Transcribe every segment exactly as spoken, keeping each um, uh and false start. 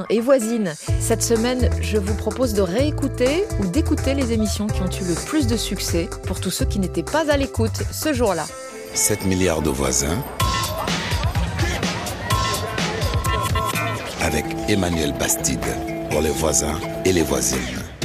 Et voisine, cette semaine, je vous propose de réécouter ou d'écouter les émissions qui ont eu le plus de succès pour tous ceux qui n'étaient pas à l'écoute ce jour-là. sept milliards de voisins avec Emmanuel Bastide pour les voisins et les voisines.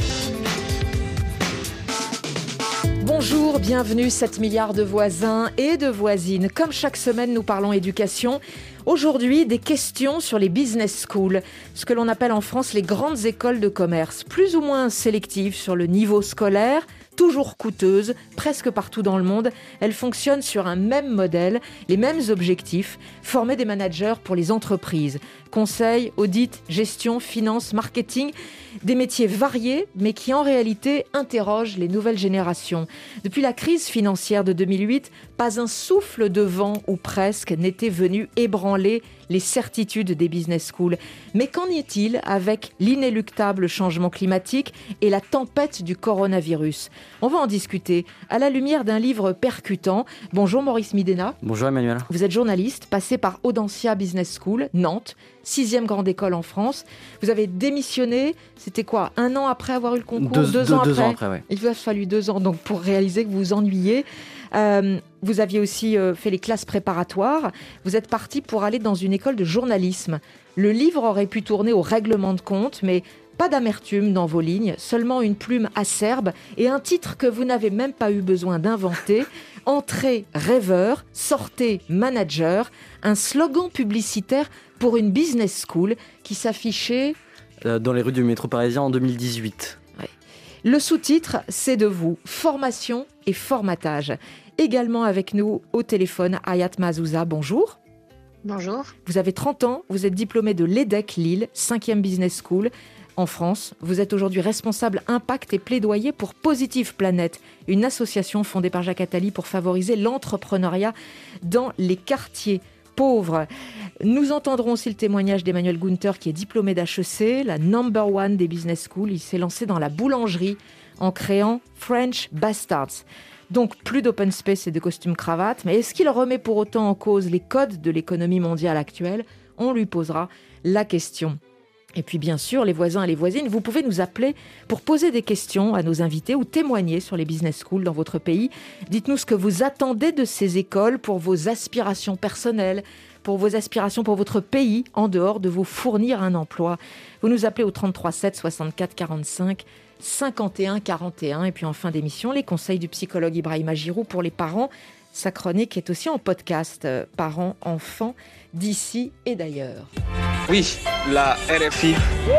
Bonjour, bienvenue sept milliards de voisins et de voisines. Comme chaque semaine, nous parlons éducation. Aujourd'hui, des questions sur les business schools, ce que l'on appelle en France les grandes écoles de commerce, plus ou moins sélectives sur le niveau scolaire, toujours coûteuses, presque partout dans le monde. Elles fonctionnent sur un même modèle, les mêmes objectifs, former des managers pour les entreprises. Conseil, audit, gestion, finance, marketing, des métiers variés, mais qui en réalité interrogent les nouvelles générations. Depuis la crise financière de deux mille huit, pas un souffle de vent, ou presque, n'était venu ébranler les certitudes des business schools. Mais qu'en est-il avec l'inéluctable changement climatique et la tempête du coronavirus ? On va en discuter à la lumière d'un livre percutant. Bonjour Maurice Midena. Bonjour Emmanuel. Vous êtes journaliste, passé par Audencia Business School, Nantes, sixième grande école en France. Vous avez démissionné, c'était quoi, un an après avoir eu le concours ? Deux, deux, deux ans deux après, ans après, ouais. Il vous a fallu deux ans donc, pour réaliser que vous vous ennuyiez. Euh, vous aviez aussi euh, fait les classes préparatoires. Vous êtes parti pour aller dans une école de journalisme. Le livre aurait pu tourner au règlement de compte, mais pas d'amertume dans vos lignes, seulement une plume acerbe et un titre que vous n'avez même pas eu besoin d'inventer. Entrez rêveur, sortez manager, un slogan publicitaire pour une business school qui s'affichait Euh, dans les rues du métro parisien en deux mille dix-huit. Ouais. Le sous-titre, c'est de vous, formation et formatage. Également avec nous au téléphone, Hayat Mazouza, bonjour. Bonjour. Vous avez trente ans, vous êtes diplômé de l'E D E C Lille, cinquième business school en France. Vous êtes aujourd'hui responsable impact et plaidoyer pour Positive Planète, une association fondée par Jacques Attali pour favoriser l'entrepreneuriat dans les quartiers pauvres. Nous entendrons aussi le témoignage d'Emmanuel Gunther, qui est diplômé d'H E C, la number one des business schools. Il s'est lancé dans la boulangerie en créant French Bastards. Donc plus d'open space et de costumes cravates, mais est-ce qu'il remet pour autant en cause les codes de l'économie mondiale actuelle ? On lui posera la question. Et puis bien sûr, les voisins et les voisines, vous pouvez nous appeler pour poser des questions à nos invités ou témoigner sur les business schools dans votre pays. Dites-nous ce que vous attendez de ces écoles pour vos aspirations personnelles, pour vos aspirations pour votre pays, en dehors de vous fournir un emploi. Vous nous appelez au trente-trois sept soixante-quatre quarante-cinq cinquante et un quarante et un. Et puis en fin d'émission, les conseils du psychologue Ibrahima Giroud pour les parents. Sa chronique est aussi en podcast, euh, parents, enfants, d'ici et d'ailleurs. Oui, la R F I.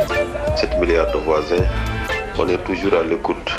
sept milliards de voisins, on est toujours à l'écoute.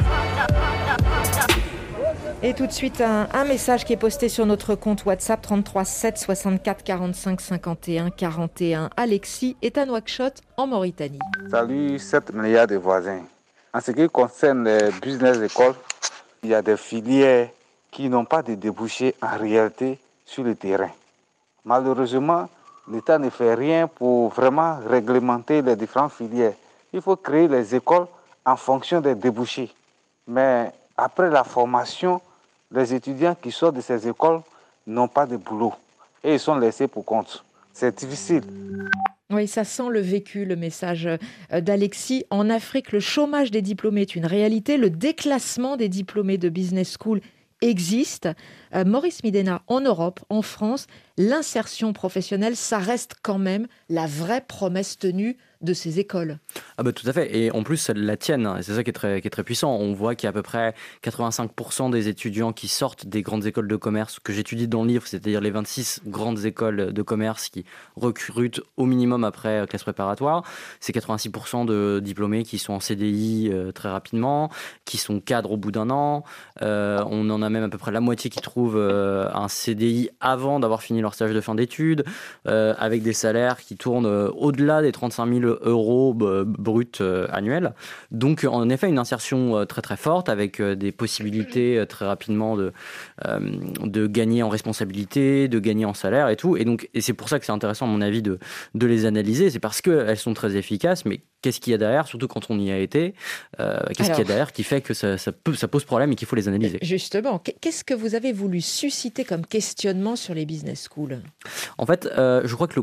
Et tout de suite, un, un message qui est posté sur notre compte WhatsApp trente-trois sept soixante-quatre quarante-cinq cinquante et un quarante et un. Alexis est à Nouakchott, en Mauritanie. Salut sept milliards de voisins. En ce qui concerne les business écoles, il y a des filières qui n'ont pas de débouchés en réalité sur le terrain. Malheureusement, l'État ne fait rien pour vraiment réglementer les différentes filières. Il faut créer les écoles en fonction des débouchés. Mais après la formation, les étudiants qui sortent de ces écoles n'ont pas de boulot et ils sont laissés pour compte. C'est difficile. Oui, ça sent le vécu, le message d'Alexis. En Afrique, le chômage des diplômés est une réalité. Le déclassement des diplômés de business school existe. Euh, Maurice Midena, en Europe, en France, l'insertion professionnelle, ça reste quand même la vraie promesse tenue de ces écoles. Ah bah tout à fait, et en plus elles la tiennent, et c'est ça qui est très, qui est très puissant. On voit qu'il y a à peu près quatre-vingt-cinq pour cent des étudiants qui sortent des grandes écoles de commerce que j'étudie dans le livre, c'est-à-dire les vingt-six grandes écoles de commerce qui recrutent au minimum après classe préparatoire. C'est quatre-vingt-six pour cent de diplômés qui sont en C D I euh, très rapidement, qui sont cadres au bout d'un an. Euh, on en a même à peu près la moitié qui trouvent euh, un C D I avant d'avoir fini leur stage de fin d'études, euh, avec des salaires qui tournent euh, au-delà des trente-cinq mille euros bruts euh, annuels. Donc en effet une insertion euh, très très forte avec euh, des possibilités euh, très rapidement de, euh, de gagner en responsabilité, de gagner en salaire et tout. Et, donc, et c'est pour ça que c'est intéressant à mon avis de, de les analyser. C'est parce qu'elles sont très efficaces, mais qu'est-ce qu'il y a derrière, surtout quand on y a été euh, Qu'est-ce Alors, qu'il y a derrière qui fait que ça, ça, peut, ça pose problème et qu'il faut les analyser? Justement, qu'est-ce que vous avez voulu susciter comme questionnement sur les business schools? En fait, euh, je crois que le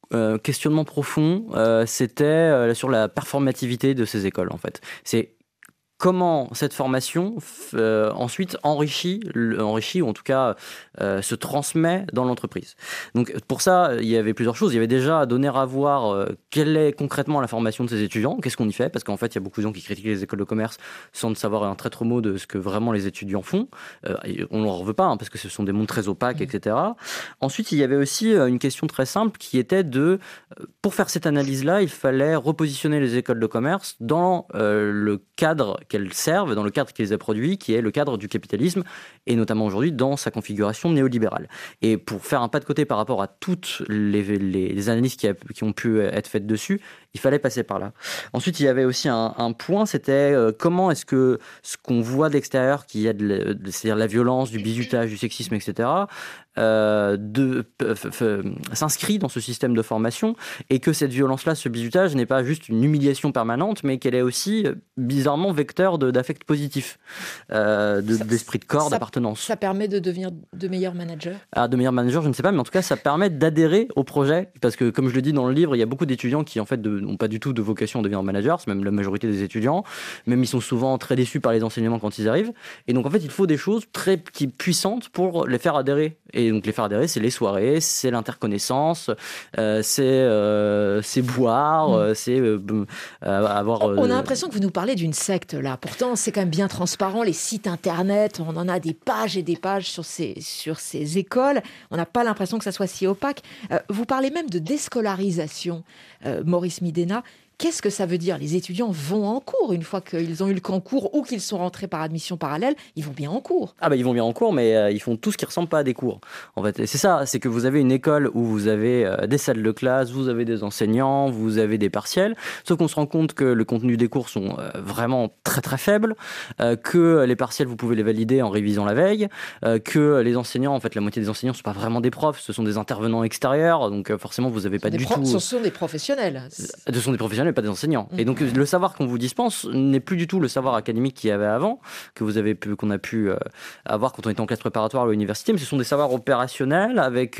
euh, questionnement profond, euh, c'était euh, sur la performativité de ces écoles, en fait. C'est comment cette formation euh, ensuite enrichit, enrichit ou en tout cas euh, se transmet dans l'entreprise. Donc pour ça, il y avait plusieurs choses. Il y avait déjà à donner à voir euh, quelle est concrètement la formation de ces étudiants, qu'est-ce qu'on y fait, parce qu'en fait il y a beaucoup de gens qui critiquent les écoles de commerce sans ne savoir un traître mot de ce que vraiment les étudiants font. Euh, on ne leur veut pas hein, parce que ce sont des mondes très opaques, mmh. et cetera. Ensuite, il y avait aussi une question très simple qui était de, pour faire cette analyse-là, il fallait repositionner les écoles de commerce dans euh, le cadre qu'elles servent, dans le cadre qui les a produits, qui est le cadre du capitalisme, et notamment aujourd'hui dans sa configuration néolibérale. Et pour faire un pas de côté par rapport à toutes les, les, les analyses qui, a, qui ont pu être faites dessus, il fallait passer par là. Ensuite, il y avait aussi un, un point, c'était euh, comment est-ce que ce qu'on voit d'extérieur, qu'il y a de, de, c'est-à-dire la violence, du bizutage, du sexisme, et cetera, euh, de, f, f, s'inscrit dans ce système de formation, et que cette violence-là, ce bizutage, n'est pas juste une humiliation permanente, mais qu'elle est aussi bizarrement vecteur de, d'affect positif, euh, de, ça, d'esprit de corps, ça, d'appartenance. Ça permet de devenir de meilleurs managers ? Ah, de meilleurs managers, je ne sais pas, mais en tout cas, ça permet d'adhérer au projet, parce que comme je le dis dans le livre, il y a beaucoup d'étudiants qui en fait n'ont pas du tout de vocation à devenir manager, c'est même la majorité des étudiants, même ils sont souvent très déçus par les enseignements quand ils arrivent, et donc en fait il faut des choses très puissantes pour les faire adhérer, et donc les faire adhérer, c'est les soirées, c'est l'interconnaissance, euh, c'est, euh, c'est boire, mmh. c'est euh, euh, avoir... Euh... On a l'impression que vous nous parlez d'une secte là, pourtant c'est quand même bien transparent, les sites internet, on en a des pages et des pages sur ces, sur ces écoles, on n'a pas l'impression que ça soit si opaque. Euh, vous parlez même de déscolarisation, euh, Maurice Midena. Qu'est-ce que ça veut dire ? Les étudiants vont en cours une fois qu'ils ont eu le concours ou qu'ils sont rentrés par admission parallèle, ils vont bien en cours. Ah bah ils vont bien en cours, mais euh, ils font tout ce qui ressemble pas à des cours. En fait, et c'est ça, c'est que vous avez une école où vous avez euh, des salles de classe, vous avez des enseignants, vous avez des partiels. Sauf qu'on se rend compte que le contenu des cours sont euh, vraiment très très faibles, euh, que les partiels vous pouvez les valider en révisant la veille, euh, que les enseignants, en fait, la moitié des enseignants sont pas vraiment des profs, ce sont des intervenants extérieurs, donc euh, forcément vous avez pas du pro- tout. Ce sont des professionnels. Ce sont des professionnels, mais pas des enseignants. Mmh. Et donc le savoir qu'on vous dispense n'est plus du tout le savoir académique qu'il y avait avant, que vous avez pu, qu'on a pu euh, avoir quand on était en classe préparatoire à l'université, mais ce sont des savoirs opérationnels avec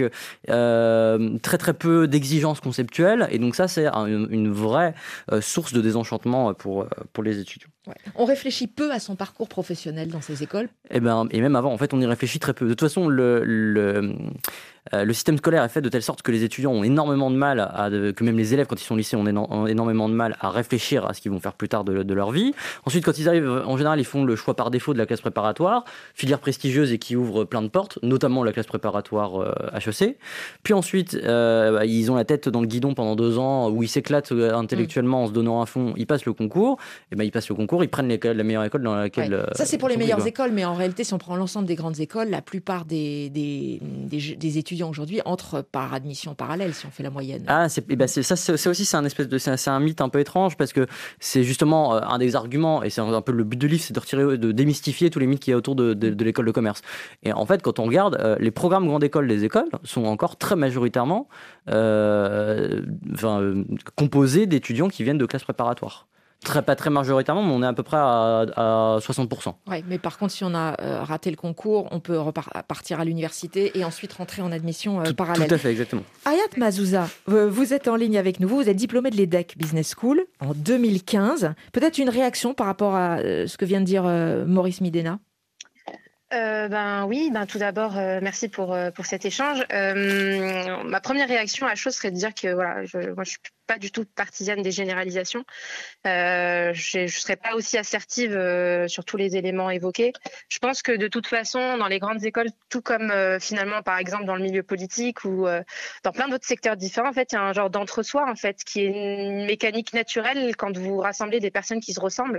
euh, très très peu d'exigences conceptuelles. Et donc ça, c'est un, une vraie euh, source de désenchantement pour, pour les étudiants. Ouais. On réfléchit peu à son parcours professionnel dans ces écoles. Et, ben, et même avant, en fait, on y réfléchit très peu. De toute façon, le... le Euh, le système scolaire est fait de telle sorte que les étudiants ont énormément de mal, à, que même les élèves quand ils sont au lycée ont, éno- ont énormément de mal à réfléchir à ce qu'ils vont faire plus tard de, de leur vie. Ensuite, quand ils arrivent, en général, ils font le choix par défaut de la classe préparatoire, filière prestigieuse et qui ouvre plein de portes, notamment la classe préparatoire euh, H E C. Puis ensuite, euh, ils ont la tête dans le guidon pendant deux ans où ils s'éclatent intellectuellement en se donnant à fond. Ils passent le concours, et ben ils passent le concours, ils prennent les, la meilleure école dans laquelle. Ouais. Ça, c'est pour les meilleures libres. écoles, mais en réalité, si on prend l'ensemble des grandes écoles, la plupart des, des, des, des étudiants aujourd'hui entrent par admission parallèle, si on fait la moyenne. Ah, c'est, eh ben c'est, ça, c'est, c'est aussi c'est un espèce de, c'est, c'est un mythe un peu étrange parce que c'est justement un des arguments et c'est un, un peu le but de livre, c'est de retirer, de démystifier tous les mythes qu'il y a autour de, de, de l'école de commerce. Et en fait, quand on regarde, euh, les programmes grande école des écoles sont encore très majoritairement euh, enfin, euh, composés d'étudiants qui viennent de classes préparatoires. Très, pas très majoritairement, mais on est à peu près à, à soixante pour cent. Oui, mais par contre, si on a euh, raté le concours, on peut repartir à l'université et ensuite rentrer en admission euh, tout, parallèle. Tout à fait, exactement. Hayat Mazzouza, vous êtes en ligne avec nous. Vous êtes diplômé de l'E D E C Business School en deux mille quinze. Peut-être une réaction par rapport à euh, ce que vient de dire euh, Maurice Midena ? Euh, ben oui, ben tout d'abord euh, merci pour euh, pour cet échange. Euh, ma première réaction à la chose serait de dire que voilà, je, moi je suis pas du tout partisane des généralisations. Euh, je ne serais pas aussi assertive euh, sur tous les éléments évoqués. Je pense que de toute façon, dans les grandes écoles, tout comme euh, finalement par exemple dans le milieu politique ou euh, dans plein d'autres secteurs différents, en fait, il y a un genre d'entre-soi en fait qui est une mécanique naturelle quand vous rassemblez des personnes qui se ressemblent.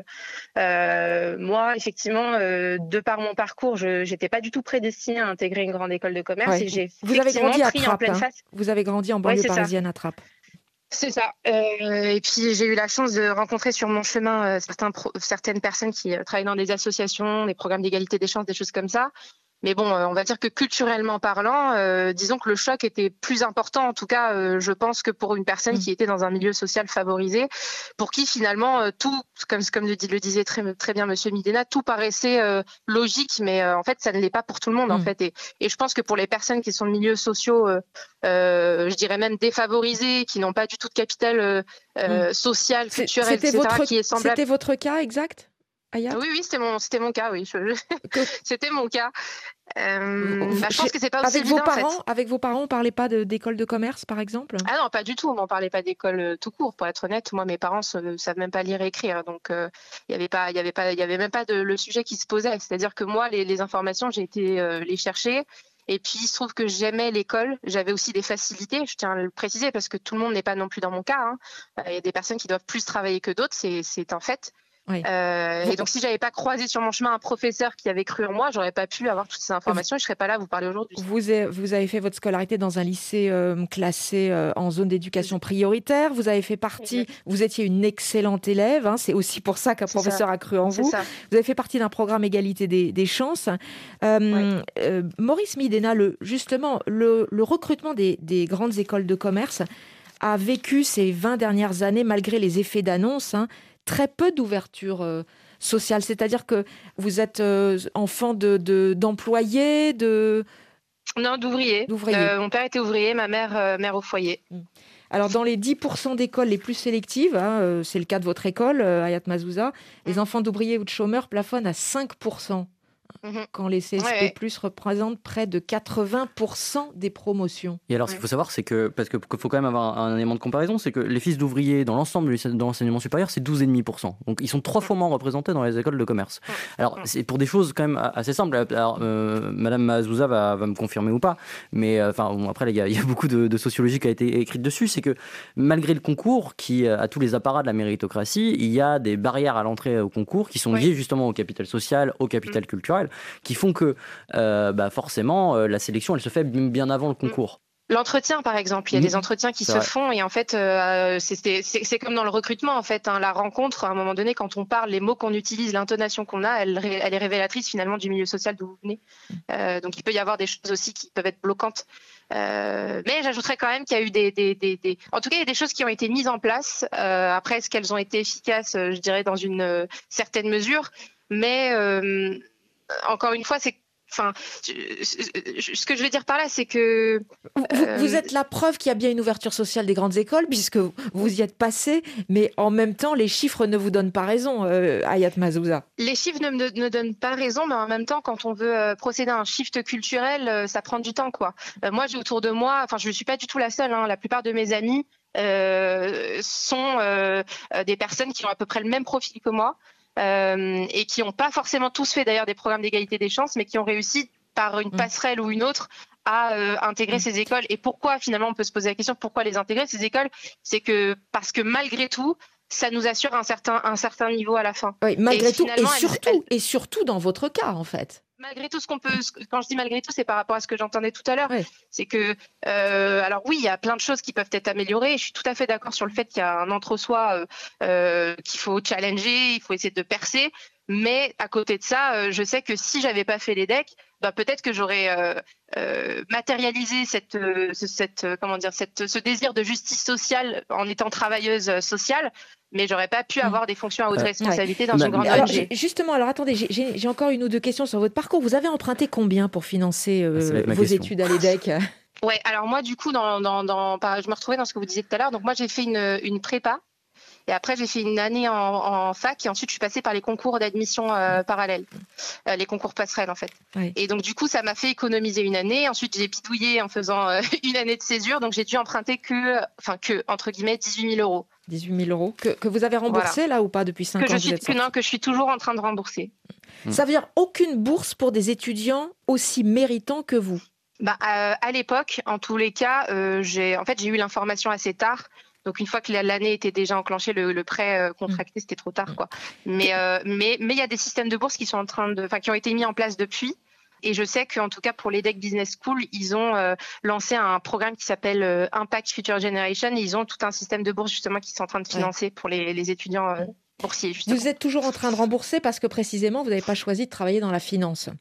Euh, moi, effectivement, euh, de par mon parcours, je n'étais pas du tout prédestinée à intégrer une grande école de commerce ouais. et j'ai vous avez grandi à pris Trappes, en pleine hein. face. Vous avez grandi en banlieue ouais, parisienne ça. à Trappes. C'est ça. Euh, et puis j'ai eu la chance de rencontrer sur mon chemin euh, certains pro- certaines personnes qui euh, travaillent dans des associations, des programmes d'égalité des chances, des choses comme ça. Mais bon, euh, on va dire que culturellement parlant, euh, disons que le choc était plus important. En tout cas, euh, je pense que pour une personne mmh. qui était dans un milieu social favorisé, pour qui finalement euh, tout, comme, comme le, le disait très, très bien Monsieur Midena, tout paraissait euh, logique, mais euh, en fait, ça ne l'est pas pour tout le monde. Mmh. En fait, et, et je pense que pour les personnes qui sont de milieux sociaux, euh, euh, je dirais même défavorisés, qui n'ont pas du tout de capital euh, mmh. social, culturel, c'était et cetera, votre, qui est semblable. C'était votre cas exact, Hayat ? Oui, oui, c'était mon, c'était mon cas, oui. Je, je... c'était mon cas. Euh, bah, je pense que c'est pas aussi avec évident, vos parents, en fait. Avec vos parents, on parlait pas de, d'école de commerce, par exemple ? Ah non, pas du tout. On m'en parlait pas d'école euh, tout court. Pour être honnête, moi, mes parents ne savent même pas lire et écrire, donc il euh, y avait pas, il y avait pas, il y avait même pas de le sujet qui se posait. C'est-à-dire que moi, les, les informations, j'ai été euh, les chercher. Et puis, il se trouve que j'aimais l'école. J'avais aussi des facilités, je tiens à le préciser, parce que tout le monde n'est pas non plus dans mon cas. Il hein. y a des personnes qui doivent plus travailler que d'autres, c'est, c'est un fait. Oui. Euh, et donc, si j'avais pas croisé sur mon chemin un professeur qui avait cru en moi, j'aurais pas pu avoir toutes ces informations et je serais pas là à vous parler aujourd'hui. Vous avez, vous avez fait votre scolarité dans un lycée euh, classé euh, en zone d'éducation prioritaire. Vous avez fait partie, exact. Vous étiez une excellente élève. Hein, c'est aussi pour ça qu'un c'est professeur ça. a cru en c'est vous. Ça. Vous avez fait partie d'un programme égalité des, des chances. Euh, oui. euh, Maurice Midena, le, justement, le, le recrutement des, des grandes écoles de commerce a vécu ces vingt dernières années, malgré les effets d'annonce, hein, très peu d'ouverture euh, sociale. C'est-à-dire que vous êtes euh, enfant de, de, d'employés, de... Non, d'ouvriers. d'ouvriers. Euh, mon père était ouvrier, ma mère, euh, mère au foyer. Alors, dans les dix pour cent d'écoles les plus sélectives, hein, euh, c'est le cas de votre école, euh, Hayat Mazouza, mmh. les enfants d'ouvriers ou de chômeurs plafonnent à cinq pour cent. Quand les C S P ouais, ouais. représentent près de quatre-vingts pour cent des promotions. Et alors, ce qu'il faut savoir, c'est que, parce qu'il faut quand même avoir un, un élément de comparaison, c'est que les fils d'ouvriers dans l'ensemble de l'enseignement supérieur, c'est douze virgule cinq pour cent. Donc, ils sont trois fois moins représentés dans les écoles de commerce. Alors, c'est pour des choses quand même assez simples. Alors, euh, Madame Mazouza va, va me confirmer ou pas, mais enfin, bon, après, il y, y a beaucoup de, de sociologie qui a été écrite dessus. C'est que malgré le concours, qui a tous les apparats de la méritocratie, il y a des barrières à l'entrée au concours qui sont liées ouais. justement au capital social, au capital mmh. culturel, qui font que euh, bah forcément euh, la sélection elle se fait bien avant le concours. L'entretien, par exemple, il y a mmh. des entretiens qui c'est se vrai. font et en fait, euh, c'est, c'est, c'est comme dans le recrutement en fait, hein, la rencontre. À un moment donné, quand on parle, les mots qu'on utilise, l'intonation qu'on a, elle, elle est révélatrice finalement du milieu social d'où vous venez. Euh, donc, il peut y avoir des choses aussi qui peuvent être bloquantes. Euh, mais j'ajouterais quand même qu'il y a eu des, des, des, des... en tout cas, il y a des choses qui ont été mises en place. Euh, après, est-ce qu'elles ont été efficaces, je dirais, dans une euh, certaine mesure, mais euh, encore une fois, c'est Enfin, ce que je veux dire par là, c'est que... Vous, euh... vous êtes la preuve qu'il y a bien une ouverture sociale des grandes écoles, puisque vous y êtes passé, mais en même temps, les chiffres ne vous donnent pas raison, euh, Hayat Mazouza. Les chiffres ne me ne donnent pas raison, mais en même temps, quand on veut euh, procéder à un shift culturel, euh, ça prend du temps, quoi. Euh, moi, j'ai autour de moi, enfin, je ne suis pas du tout la seule, hein, la plupart de mes amis euh, sont euh, des personnes qui ont à peu près le même profil que moi. Euh, et qui n'ont pas forcément tous fait d'ailleurs des programmes d'égalité des chances, mais qui ont réussi par une passerelle mmh. ou une autre à euh, intégrer mmh. ces écoles. Et pourquoi finalement on peut se poser la question pourquoi les intégrer ces écoles ? C'est que parce que malgré tout, ça nous assure un certain un certain niveau à la fin. Oui, malgré et tout, et surtout elle, elle... et surtout dans votre cas en fait. Malgré tout, ce qu'on peut, quand je dis malgré tout, c'est par rapport à ce que j'entendais tout à l'heure. Oui. C'est que, euh, alors oui, il y a plein de choses qui peuvent être améliorées. Je suis tout à fait d'accord sur le fait qu'il y a un entre-soi euh, euh, qu'il faut challenger, il faut essayer de percer. Mais à côté de ça, euh, je sais que si j'avais pas fait les D E C, bah, peut-être que j'aurais euh, euh, matérialisé cette, euh, cette, euh, comment dire, cette, ce désir de justice sociale en étant travailleuse sociale. Mais j'aurais pas pu avoir des fonctions à haute responsabilité ouais. dans bah, une grande O N G. Justement, alors attendez, j'ai, j'ai encore une ou deux questions sur votre parcours. Vous avez emprunté combien pour financer euh, vos question. études à l'E D E C ? Ouais, alors moi, du coup, dans, dans, dans, je me retrouvais dans ce que vous disiez tout à l'heure. Donc moi, j'ai fait une, une prépa. Et après, j'ai fait une année en, en fac et ensuite, je suis passée par les concours d'admission euh, parallèles, euh, les concours passerelles en fait. Oui. Et donc, du coup, ça m'a fait économiser une année. Ensuite, j'ai bidouillé en faisant euh, une année de césure. Donc, j'ai dû emprunter que, enfin, que, entre guillemets, dix-huit mille euros. dix-huit mille euros que, que vous avez remboursé voilà. là ou pas depuis cinq que ans je suis, que Non, que je suis toujours en train de rembourser. Ça veut dire aucune bourse pour des étudiants aussi méritants que vous ? Bah, euh, à l'époque, en tous les cas, euh, j'ai, en fait, j'ai eu l'information assez tard. Donc une fois que l'année était déjà enclenchée, le, le prêt euh, contracté, c'était trop tard, quoi. Mais euh, mais mais il y a des systèmes de bourse qui sont en train de, enfin qui ont été mis en place depuis. Et je sais qu'en tout cas pour l'E D E C Business School, ils ont euh, lancé un programme qui s'appelle euh, Impact Future Generation. Et ils ont tout un système de bourse justement qui sont en train de financer ouais. pour les, les étudiants euh, boursiers. Justement. Vous êtes toujours en train de rembourser parce que précisément vous n'avez pas choisi de travailler dans la finance.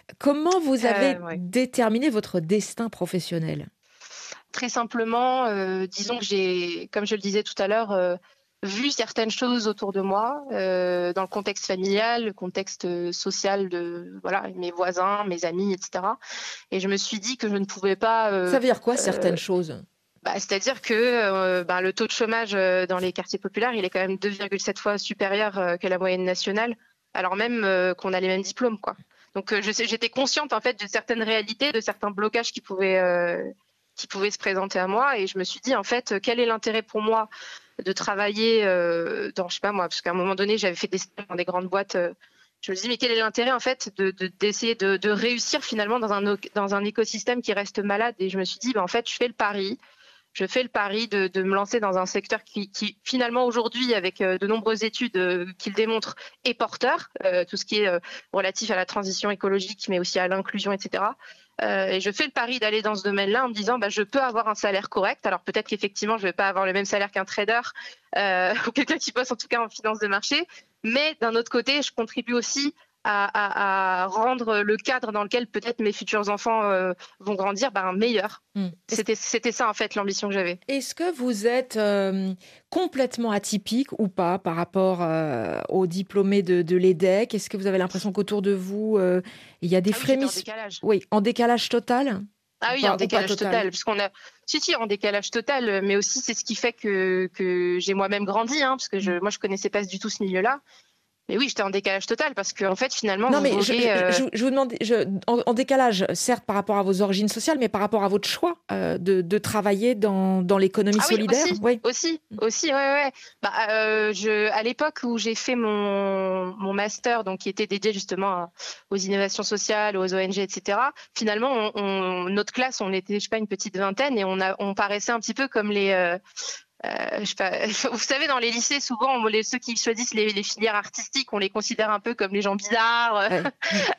Comment vous avez Euh, ouais. déterminé votre destin professionnel ? Très simplement, euh, disons que j'ai, comme je le disais tout à l'heure, euh, vu certaines choses autour de moi, euh, dans le contexte familial, le contexte social de voilà, mes voisins, mes amis, et cetera. Et je me suis dit que je ne pouvais pas... euh, Ça veut dire quoi, euh, certaines choses ? bah, c'est-à-dire que euh, bah, le taux de chômage euh, dans les quartiers populaires, il est quand même deux virgule sept fois supérieur euh, que la moyenne nationale, alors même euh, qu'on a les mêmes diplômes, quoi. Donc euh, je sais, j'étais consciente en fait de certaines réalités, de certains blocages qui pouvaient euh, qui pouvaient se présenter à moi, et je me suis dit en fait quel est l'intérêt pour moi de travailler euh, dans, je sais pas moi, parce qu'à un moment donné j'avais fait des stages dans des grandes boîtes. Euh, je me suis dit mais quel est l'intérêt en fait de, de d'essayer de, de réussir finalement dans un dans un écosystème qui reste malade, et je me suis dit bah, en fait je fais le pari. Je fais le pari de, de me lancer dans un secteur qui, qui finalement aujourd'hui, avec euh, de nombreuses études euh, qui le démontrent, est porteur, euh, tout ce qui est euh, relatif à la transition écologique, mais aussi à l'inclusion, et cetera. Euh, et je fais le pari d'aller dans ce domaine-là en me disant, bah, je peux avoir un salaire correct. Alors peut-être qu'effectivement, je ne vais pas avoir le même salaire qu'un trader euh, ou quelqu'un qui bosse en tout cas en finance de marché, mais d'un autre côté, je contribue aussi À, à, à rendre le cadre dans lequel peut-être mes futurs enfants euh, vont grandir ben, meilleur. Mmh. C'était, c'était ça en fait l'ambition que j'avais. Est-ce que vous êtes euh, complètement atypique ou pas par rapport euh, aux diplômés de, de l'E D E C ? Est-ce que vous avez l'impression qu'autour de vous, euh, il y a des Ah oui, j'étais en frémissements ? décalage. Oui, en décalage total ? Ah oui, pas, en décalage total, total, puisqu'on a, si si, en décalage total, mais aussi c'est ce qui fait que que j'ai moi-même grandi, hein, parce que je, moi je connaissais pas du tout ce milieu-là. Mais oui, j'étais en décalage total parce que en fait, finalement, non, vous mais voguez, je, euh... je, je vous demande, je, en, en décalage, certes, par rapport à vos origines sociales, mais par rapport à votre choix euh, de, de travailler dans, dans l'économie ah oui, solidaire. aussi, Oui, aussi, aussi, ouais, ouais. Bah, euh, je, à l'époque où j'ai fait mon, mon master, donc qui était dédié justement à, aux innovations sociales, aux O N G, et cetera. Finalement, on, on, notre classe, on était, je sais pas, une petite vingtaine, et on a, on paraissait un petit peu comme les. Euh, Euh, je sais pas, vous savez, dans les lycées, souvent, les, ceux qui choisissent les, les filières artistiques, on les considère un peu comme les gens bizarres. ouais.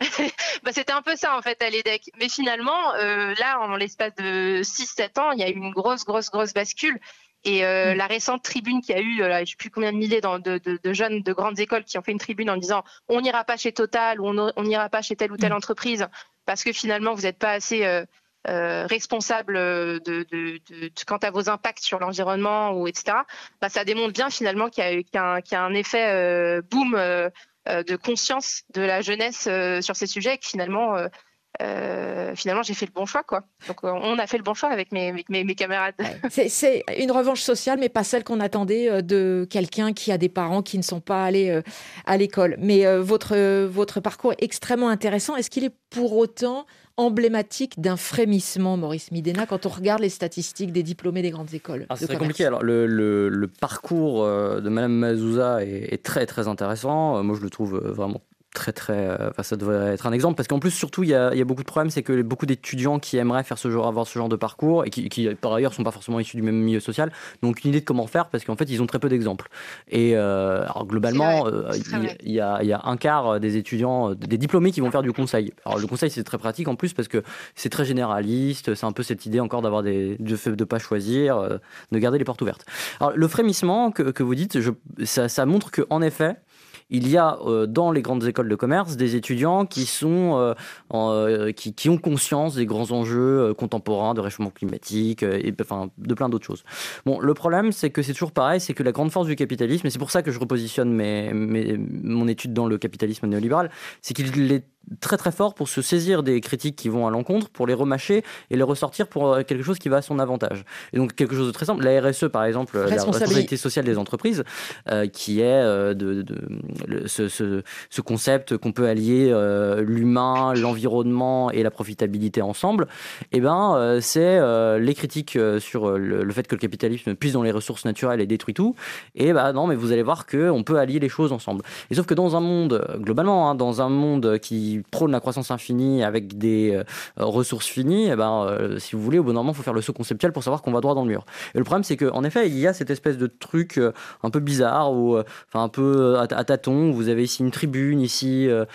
bah, c'était un peu ça, en fait, à l'E D E C. Mais finalement, euh, là, en l'espace de six sept ans, il y a eu une grosse, grosse, grosse bascule. Et euh, mm. la récente tribune qui a eu, là, je ne sais plus combien de milliers de, de, de jeunes de grandes écoles qui ont fait une tribune en disant on n'ira pas chez Total ou on n'ira pas chez telle ou telle mm. entreprise parce que finalement, vous n'êtes pas assez... Euh, Euh, responsable de, de, de, de, quant à vos impacts sur l'environnement, ou et cetera, bah, ça démontre bien finalement qu'il y a, qu'il y a, un, qu'il y a un effet euh, boom euh, de conscience de la jeunesse euh, sur ces sujets, et que finalement, euh, euh, finalement j'ai fait le bon choix, quoi. Donc on a fait le bon choix avec mes, mes, mes camarades. C'est, c'est une revanche sociale, mais pas celle qu'on attendait de quelqu'un qui a des parents qui ne sont pas allés à l'école. Mais euh, votre, votre parcours est extrêmement intéressant. Est-ce qu'il est pour autant emblématique d'un frémissement, Maurice Midena, quand on regarde les statistiques des diplômés des grandes écoles? Ah, c'est très compliqué. Alors, le, le, le parcours de Madame Mazouza est, est très, très intéressant. Moi, je le trouve vraiment très, très... Enfin, ça devrait être un exemple, parce qu'en plus, surtout, il y a, il y a beaucoup de problèmes, c'est que beaucoup d'étudiants qui aimeraient faire ce genre, avoir ce genre de parcours, et qui, qui par ailleurs, ne sont pas forcément issus du même milieu social, n'ont aucune idée de comment faire, parce qu'en fait, ils ont très peu d'exemples. Et euh, alors, globalement, euh, il, il, y a, il y a un quart des étudiants, des diplômés qui vont faire du conseil. Alors, le conseil, c'est très pratique, en plus, parce que c'est très généraliste, c'est un peu cette idée encore d'avoir des... de ne pas choisir, euh, de garder les portes ouvertes. Alors, le frémissement que, que vous dites, je, ça, ça montre qu'en effet, il y a euh, dans les grandes écoles de commerce des étudiants qui sont euh, euh, qui, qui ont conscience des grands enjeux euh, contemporains de réchauffement climatique euh, et enfin de plein d'autres choses. Bon, le problème c'est que c'est toujours pareil, c'est que la grande force du capitalisme, et c'est pour ça que je repositionne mes, mes, mon étude dans le capitalisme néolibéral, c'est qu'il est très très fort pour se saisir des critiques qui vont à l'encontre, pour les remâcher et les ressortir pour quelque chose qui va à son avantage. Et donc quelque chose de très simple, la R S E par exemple, la responsabilité sociale des entreprises, euh, qui est euh, de, de, de ce, ce, ce concept qu'on peut allier euh, l'humain, l'environnement et la profitabilité ensemble, et ben euh, c'est euh, les critiques sur le, le fait que le capitalisme puise dans les ressources naturelles et détruit tout, et ben non mais vous allez voir qu'on peut allier les choses ensemble. Et sauf que dans un monde, globalement, hein, dans un monde qui prône la croissance infinie avec des euh, ressources finies, eh ben, euh, si vous voulez, au bout d'un moment, il faut faire le saut conceptuel pour savoir qu'on va droit dans le mur. Et le problème, c'est qu'en effet, il y a cette espèce de truc euh, un peu bizarre, ou euh, enfin un peu à, à tâtons. Vous avez ici une tribune, ici, euh,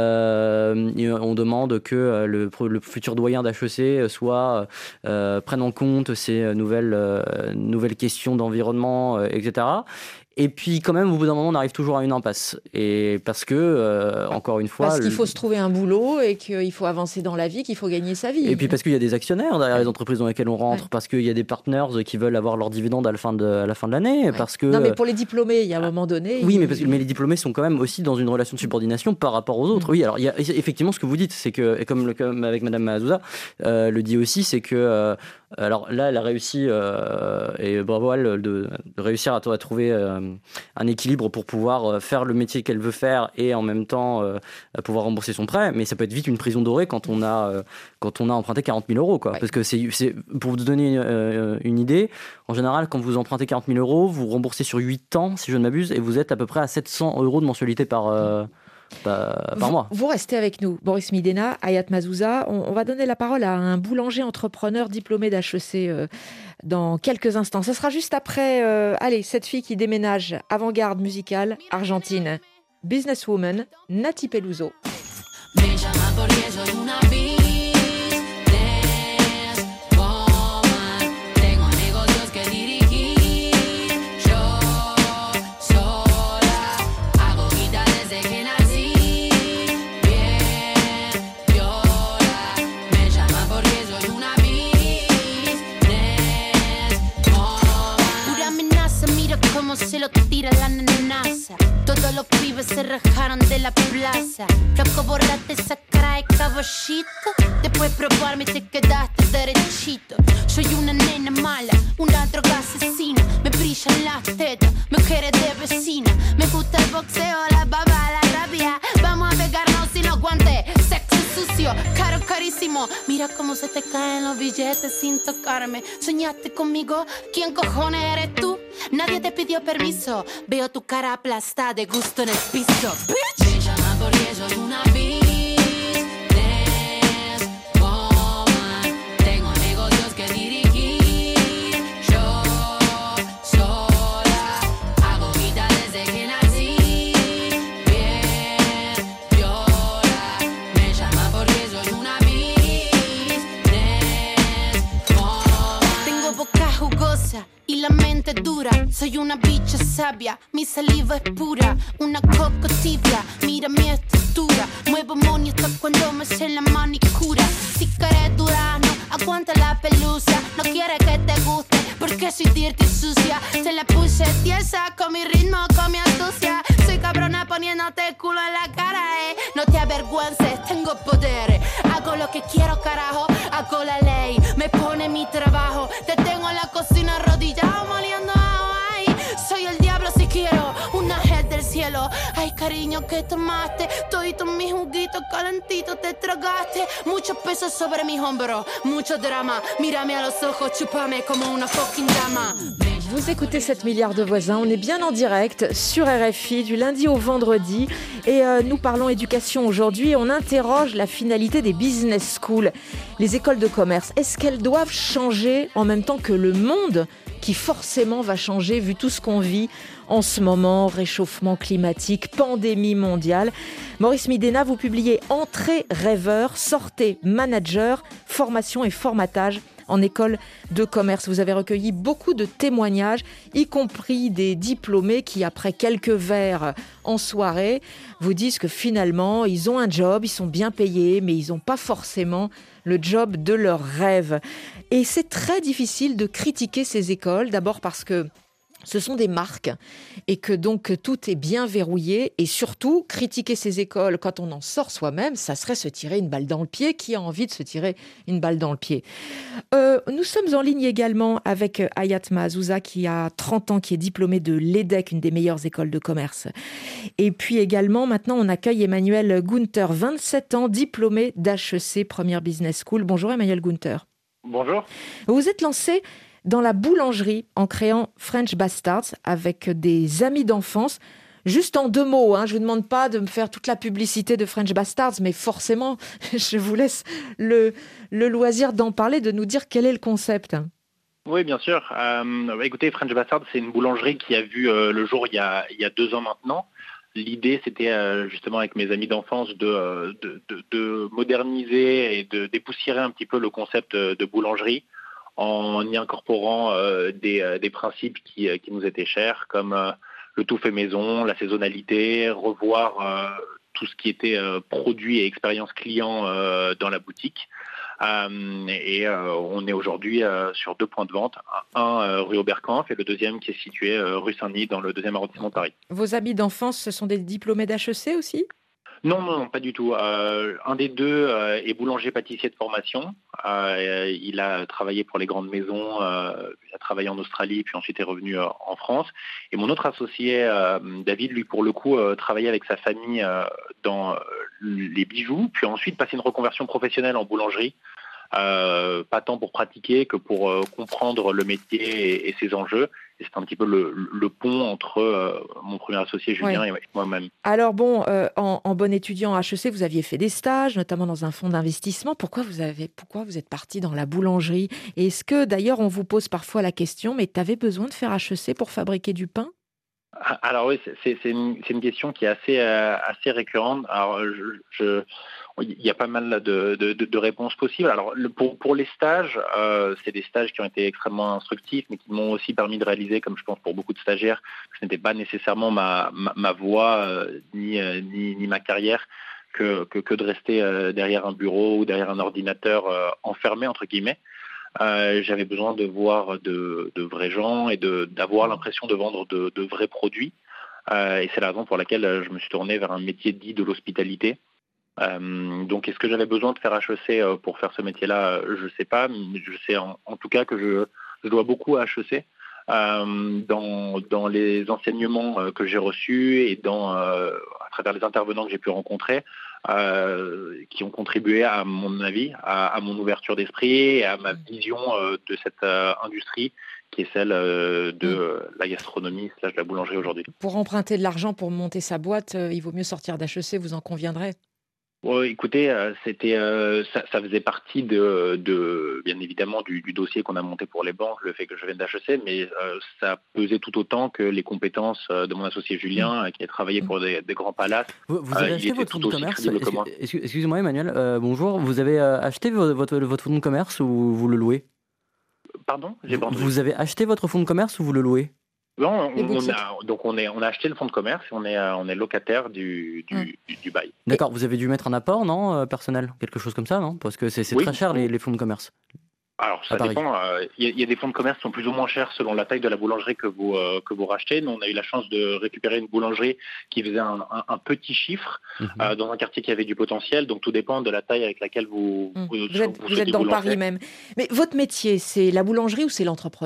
euh, on demande que euh, le, le futur doyen d'H E C soit euh, prenne en compte ces nouvelles, euh, nouvelles questions d'environnement, euh, et cetera. Et puis quand même, au bout d'un moment, on arrive toujours à une impasse. Et parce que, euh, encore une fois... Parce qu'il le... faut se trouver un boulot et qu'il faut avancer dans la vie, qu'il faut gagner sa vie. Et puis parce qu'il y a des actionnaires derrière les entreprises dans lesquelles on rentre, ouais. parce qu'il y a des partners qui veulent avoir leurs dividendes à la fin de, à la fin de l'année. Ouais. Parce que... Non, mais pour les diplômés, il y a un moment donné... Oui, il... mais, parce que, mais les diplômés sont quand même aussi dans une relation de subordination par rapport aux autres. Mmh. Oui, alors il y a effectivement ce que vous dites, c'est que, et comme, le, comme avec Madame Mazouza euh, le dit aussi, c'est que... Euh, alors là, elle a réussi, euh, et bravo à elle, de, de réussir à, à trouver euh, un équilibre pour pouvoir faire le métier qu'elle veut faire et en même temps euh, pouvoir rembourser son prêt. Mais ça peut être vite une prison dorée quand on a, euh, quand on a emprunté quarante mille euros. Quoi. Ouais. Parce que c'est, c'est, pour vous donner une, euh, une idée, en général, quand vous empruntez quarante mille euros, vous remboursez sur huit ans, si je ne m'abuse, et vous êtes à peu près à sept cents euros de mensualité par... Euh, Par, par mois. Vous, vous restez avec nous, Boris Midena, Hayat Mazouza. On, on va donner la parole à un boulanger entrepreneur diplômé d'H E C euh, dans quelques instants. Ce sera juste après, euh, allez, cette fille qui déménage, avant-garde musicale, Argentine, businesswoman, Nati Peluso. Se lo tira la nenaza. Todos los pibes se rajaron de la plaza. Loco, borrate esa cara de caballito. Después probarme te quedaste derechito. Soy una nena mala, una droga asesina. Me brillan las tetas, mujeres de vecina. Me gusta el boxeo, la baba, la rabia. Vamos a pegarnos sin los guantes. Sexo sucio, caro, carísimo. Mira cómo se te caen los billetes sin tocarme. ¿Soñaste conmigo? ¿Quién cojones eres tú? Nadie te pidió permiso. Veo tu cara aplastada de gusto en el piso. Bitch. Me llama porque soy una business woman. Tengo negocios que dirigir. Yo sola hago vida desde que nací. Bien, viola. Me llama porque soy una business woman. Tengo boca jugosa y la mente dura, soy una bicha sabia, mi saliva es pura, una coco tibia, mira mi estatura, muevo money hasta cuando me sé la manicura, si querés durazno, aguanta la pelusa, no quiere que te guste, porque soy dirty sucia, se la puse tiesa, con mi ritmo, con mi astucia, soy cabrona poniéndote culo en la cara, eh, no te avergüences, tengo poderes, hago lo que quiero carajo, hago la ley, me pone mi trabajo, te tengo en la cocina arrodillado, moliendo agua, ay, soy el diablo si quiero, un ángel del cielo, ay cariño que tomaste, todito mis juguitos calentitos te tragaste, mucho peso sobre mis hombros, mucho drama, mírame a los ojos, chúpame como una fucking dama. Vous écoutez sept milliards de voisins, on est bien en direct sur R F I du lundi au vendredi et euh, nous parlons éducation aujourd'hui et on interroge la finalité des business schools, les écoles de commerce. Est-ce qu'elles doivent changer en même temps que le monde qui forcément va changer vu tout ce qu'on vit en ce moment, réchauffement climatique, pandémie mondiale. Maurice Midena, vous publiez Entrée rêveur, sortez manager, formation et formatage en école de commerce. Vous avez recueilli beaucoup de témoignages, y compris des diplômés qui, après quelques verres en soirée, vous disent que finalement, ils ont un job, ils sont bien payés, mais ils n'ont pas forcément le job de leur rêve. Et c'est très difficile de critiquer ces écoles, d'abord parce que ce sont des marques et que donc tout est bien verrouillé et surtout critiquer ces écoles quand on en sort soi-même, ça serait se tirer une balle dans le pied. Qui a envie de se tirer une balle dans le pied? euh, Nous sommes en ligne également avec Hayat Mazouza qui a trente ans, qui est diplômée de l'E D E C, une des meilleures écoles de commerce. Et puis également maintenant on accueille Emmanuel Gunther, vingt-sept ans, diplômé d'H E C, Première Business School. Bonjour Emmanuel Gunther. Bonjour. Vous vous êtes lancé dans la boulangerie en créant French Bastards avec des amis d'enfance. Juste en deux mots, hein, je ne vous demande pas de me faire toute la publicité de French Bastards, mais forcément, je vous laisse le, le loisir d'en parler, de nous dire quel est le concept. Oui, bien sûr. Euh, écoutez, French Bastards, c'est une boulangerie qui a vu euh, le jour il y a, il y a deux ans maintenant. L'idée, c'était euh, justement avec mes amis d'enfance de, de, de, de moderniser et de dépoussiérer un petit peu le concept de boulangerie, en y incorporant euh, des, euh, des principes qui, qui nous étaient chers, comme euh, le tout fait maison, la saisonnalité, revoir euh, tout ce qui était euh, produit et expérience client euh, dans la boutique. Euh, et euh, on est aujourd'hui euh, sur deux points de vente, un euh, rue Oberkampf et le deuxième qui est situé euh, rue Saint-Denis dans le deuxième arrondissement de Paris. Vos amis d'enfance, ce sont des diplômés d'H E C aussi ? Non, non, non, pas du tout. Euh, un des deux euh, est boulanger-pâtissier de formation. Euh, il a travaillé pour les grandes maisons, euh, il a travaillé en Australie, puis ensuite est revenu euh, en France. Et mon autre associé, euh, David, lui, pour le coup, euh, travaillait avec sa famille euh, dans euh, les bijoux, puis ensuite passé une reconversion professionnelle en boulangerie. Euh, pas tant pour pratiquer que pour euh, comprendre le métier et, et ses enjeux. Et c'est un petit peu le, le pont entre euh, mon premier associé Julien ouais. et moi-même. Alors bon, euh, en, en bon étudiant à H E C, vous aviez fait des stages, notamment dans un fonds d'investissement. Pourquoi vous avez, pourquoi vous êtes parti dans la boulangerie ? Et est-ce que d'ailleurs on vous pose parfois la question, mais tu avais besoin de faire H E C pour fabriquer du pain ? Alors oui, c'est, c'est, une, c'est une question qui est assez, euh, assez récurrente. Alors, je, je, il y a pas mal de, de, de réponses possibles. Alors, le, pour, pour les stages, euh, c'est des stages qui ont été extrêmement instructifs, mais qui m'ont aussi permis de réaliser, comme je pense pour beaucoup de stagiaires, que ce n'était pas nécessairement ma, ma, ma voie euh, ni, euh, ni, ni ma carrière, que, que, que de rester euh, derrière un bureau ou derrière un ordinateur euh, enfermé, entre guillemets. Euh, j'avais besoin de voir de, de vrais gens et de, d'avoir l'impression de vendre de, de vrais produits. Euh, et c'est la raison pour laquelle je me suis tourné vers un métier dit de l'hospitalité. Euh, donc, est-ce que j'avais besoin de faire H E C pour faire ce métier-là ? Je ne sais pas, mais je sais en, en tout cas que je, je dois beaucoup à H E C euh, dans, dans les enseignements que j'ai reçus et dans, euh, à travers les intervenants que j'ai pu rencontrer. Euh, qui ont contribué à mon avis, à, à mon ouverture d'esprit et à ma vision euh, de cette euh, industrie qui est celle euh, de euh, la gastronomie slash la boulangerie aujourd'hui. Pour emprunter de l'argent pour monter sa boîte, euh, il vaut mieux sortir d'H E C, vous en conviendrez ? Ouais, écoutez, euh, c'était, euh, ça, ça faisait partie de, de bien évidemment du, du dossier qu'on a monté pour les banques, le fait que je vienne d'H E C, mais euh, ça pesait tout autant que les compétences de mon associé Julien, mmh. qui a travaillé pour des, des grands palaces. Vous, vous avez euh, acheté votre fonds de commerce Excuse, Excusez-moi Emmanuel, euh, bonjour. Vous avez euh, acheté votre, votre, votre fonds de commerce ou vous le louez ? Pardon ? J'ai pas entendu. Vous avez acheté votre fonds de commerce ou vous le louez ? Non, on, on a, donc on, est, on a acheté le fonds de commerce et on est, on est locataire du, du, mmh. du, du bail. D'accord, vous avez dû mettre un apport, non, euh, personnel ? Quelque chose comme ça, non ? Parce que c'est, c'est oui. très cher les, les fonds de commerce. Alors ça dépend, il euh, y, y a des fonds de commerce qui sont plus ou moins chers selon la taille de la boulangerie que vous, euh, que vous rachetez. Nous on a eu la chance de récupérer une boulangerie qui faisait un, un, un petit chiffre mmh. euh, dans un quartier qui avait du potentiel, donc tout dépend de la taille avec laquelle vous... Mmh. Vous, vous êtes, vous vous êtes dans Paris même. Mais votre métier, c'est la boulangerie ou c'est l'entrepreneuriat ?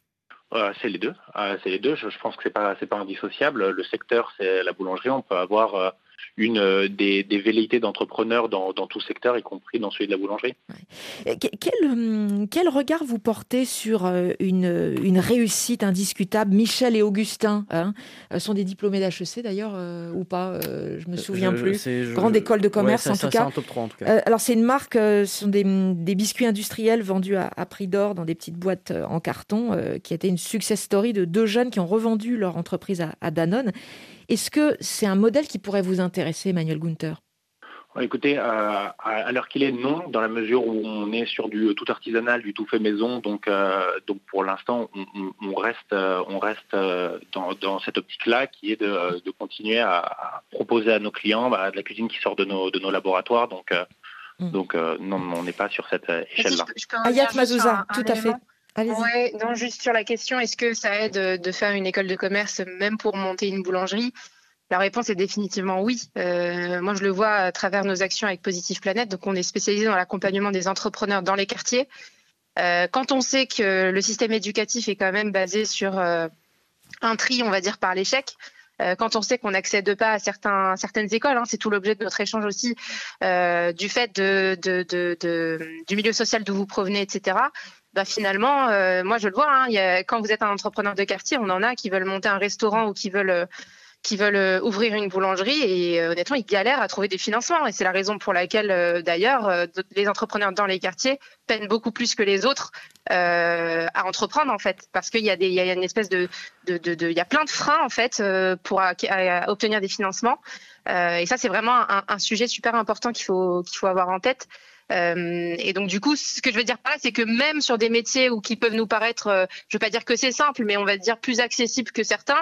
Euh, c'est les deux. Euh, c'est les deux. Je, je pense que c'est pas c'est pas indissociable. Le secteur, c'est la boulangerie. On peut avoir euh, une euh, des, des velléités d'entrepreneurs dans, dans tout secteur, y compris dans celui de la boulangerie. Ouais. Quel, quel regard vous portez sur une, une réussite indiscutable ? Michel et Augustin hein, sont des diplômés d'H E C d'ailleurs euh, ou pas euh, Je me souviens je, plus. Je, Grande école de commerce ouais, ça, en, tout ça, cas. En top trois, en tout cas. Euh, alors c'est une marque, euh, ce sont des, des biscuits industriels vendus à, à prix d'or dans des petites boîtes en carton, euh, qui a été une success story de deux jeunes qui ont revendu leur entreprise à, à Danone. Est-ce que c'est un modèle qui pourrait vous intéresser, Emmanuel Günther ? Écoutez, euh, à l'heure qu'il est, non, dans la mesure où on est sur du tout artisanal, du tout fait maison, donc, euh, donc pour l'instant, on, on reste, on reste dans, dans cette optique-là qui est de, de continuer à, à proposer à nos clients bah, de la cuisine qui sort de nos, de nos laboratoires. Donc, euh, mmh. donc euh, non, on n'est pas sur cette échelle-là. Si Ayat Mazouza, tout à fait. Allez-y. Ouais, non, juste sur la question, est-ce que ça aide de faire une école de commerce même pour monter une boulangerie ? La réponse est définitivement oui. Euh, moi, je le vois à travers nos actions avec Positive Planète. Donc, on est spécialisé dans l'accompagnement des entrepreneurs dans les quartiers. Euh, quand on sait que le système éducatif est quand même basé sur euh, un tri, on va dire, par l'échec, euh, quand on sait qu'on n'accède pas à certains, certaines écoles, hein, c'est tout l'objet de notre échange aussi, euh, du fait de, de, de, de, du milieu social d'où vous provenez, et cetera, bah finalement, euh, moi je le vois, hein, y a, quand vous êtes un entrepreneur de quartier, on en a qui veulent monter un restaurant ou qui veulent, euh, qui veulent euh, ouvrir une boulangerie et euh, honnêtement, ils galèrent à trouver des financements. Et c'est la raison pour laquelle, euh, d'ailleurs, euh, les entrepreneurs dans les quartiers peinent beaucoup plus que les autres euh, à entreprendre, en fait. Parce qu'il y a, des, il y a une espèce de... de, de, de il y a plein de freins, en fait, euh, pour à, à, à obtenir des financements. Euh, et ça, c'est vraiment un, un sujet super important qu'il faut, qu'il faut avoir en tête. Euh, et donc du coup, ce que je veux dire par là, c'est que même sur des métiers où qui peuvent nous paraître, euh, je veux pas dire que c'est simple, mais on va dire plus accessible que certains,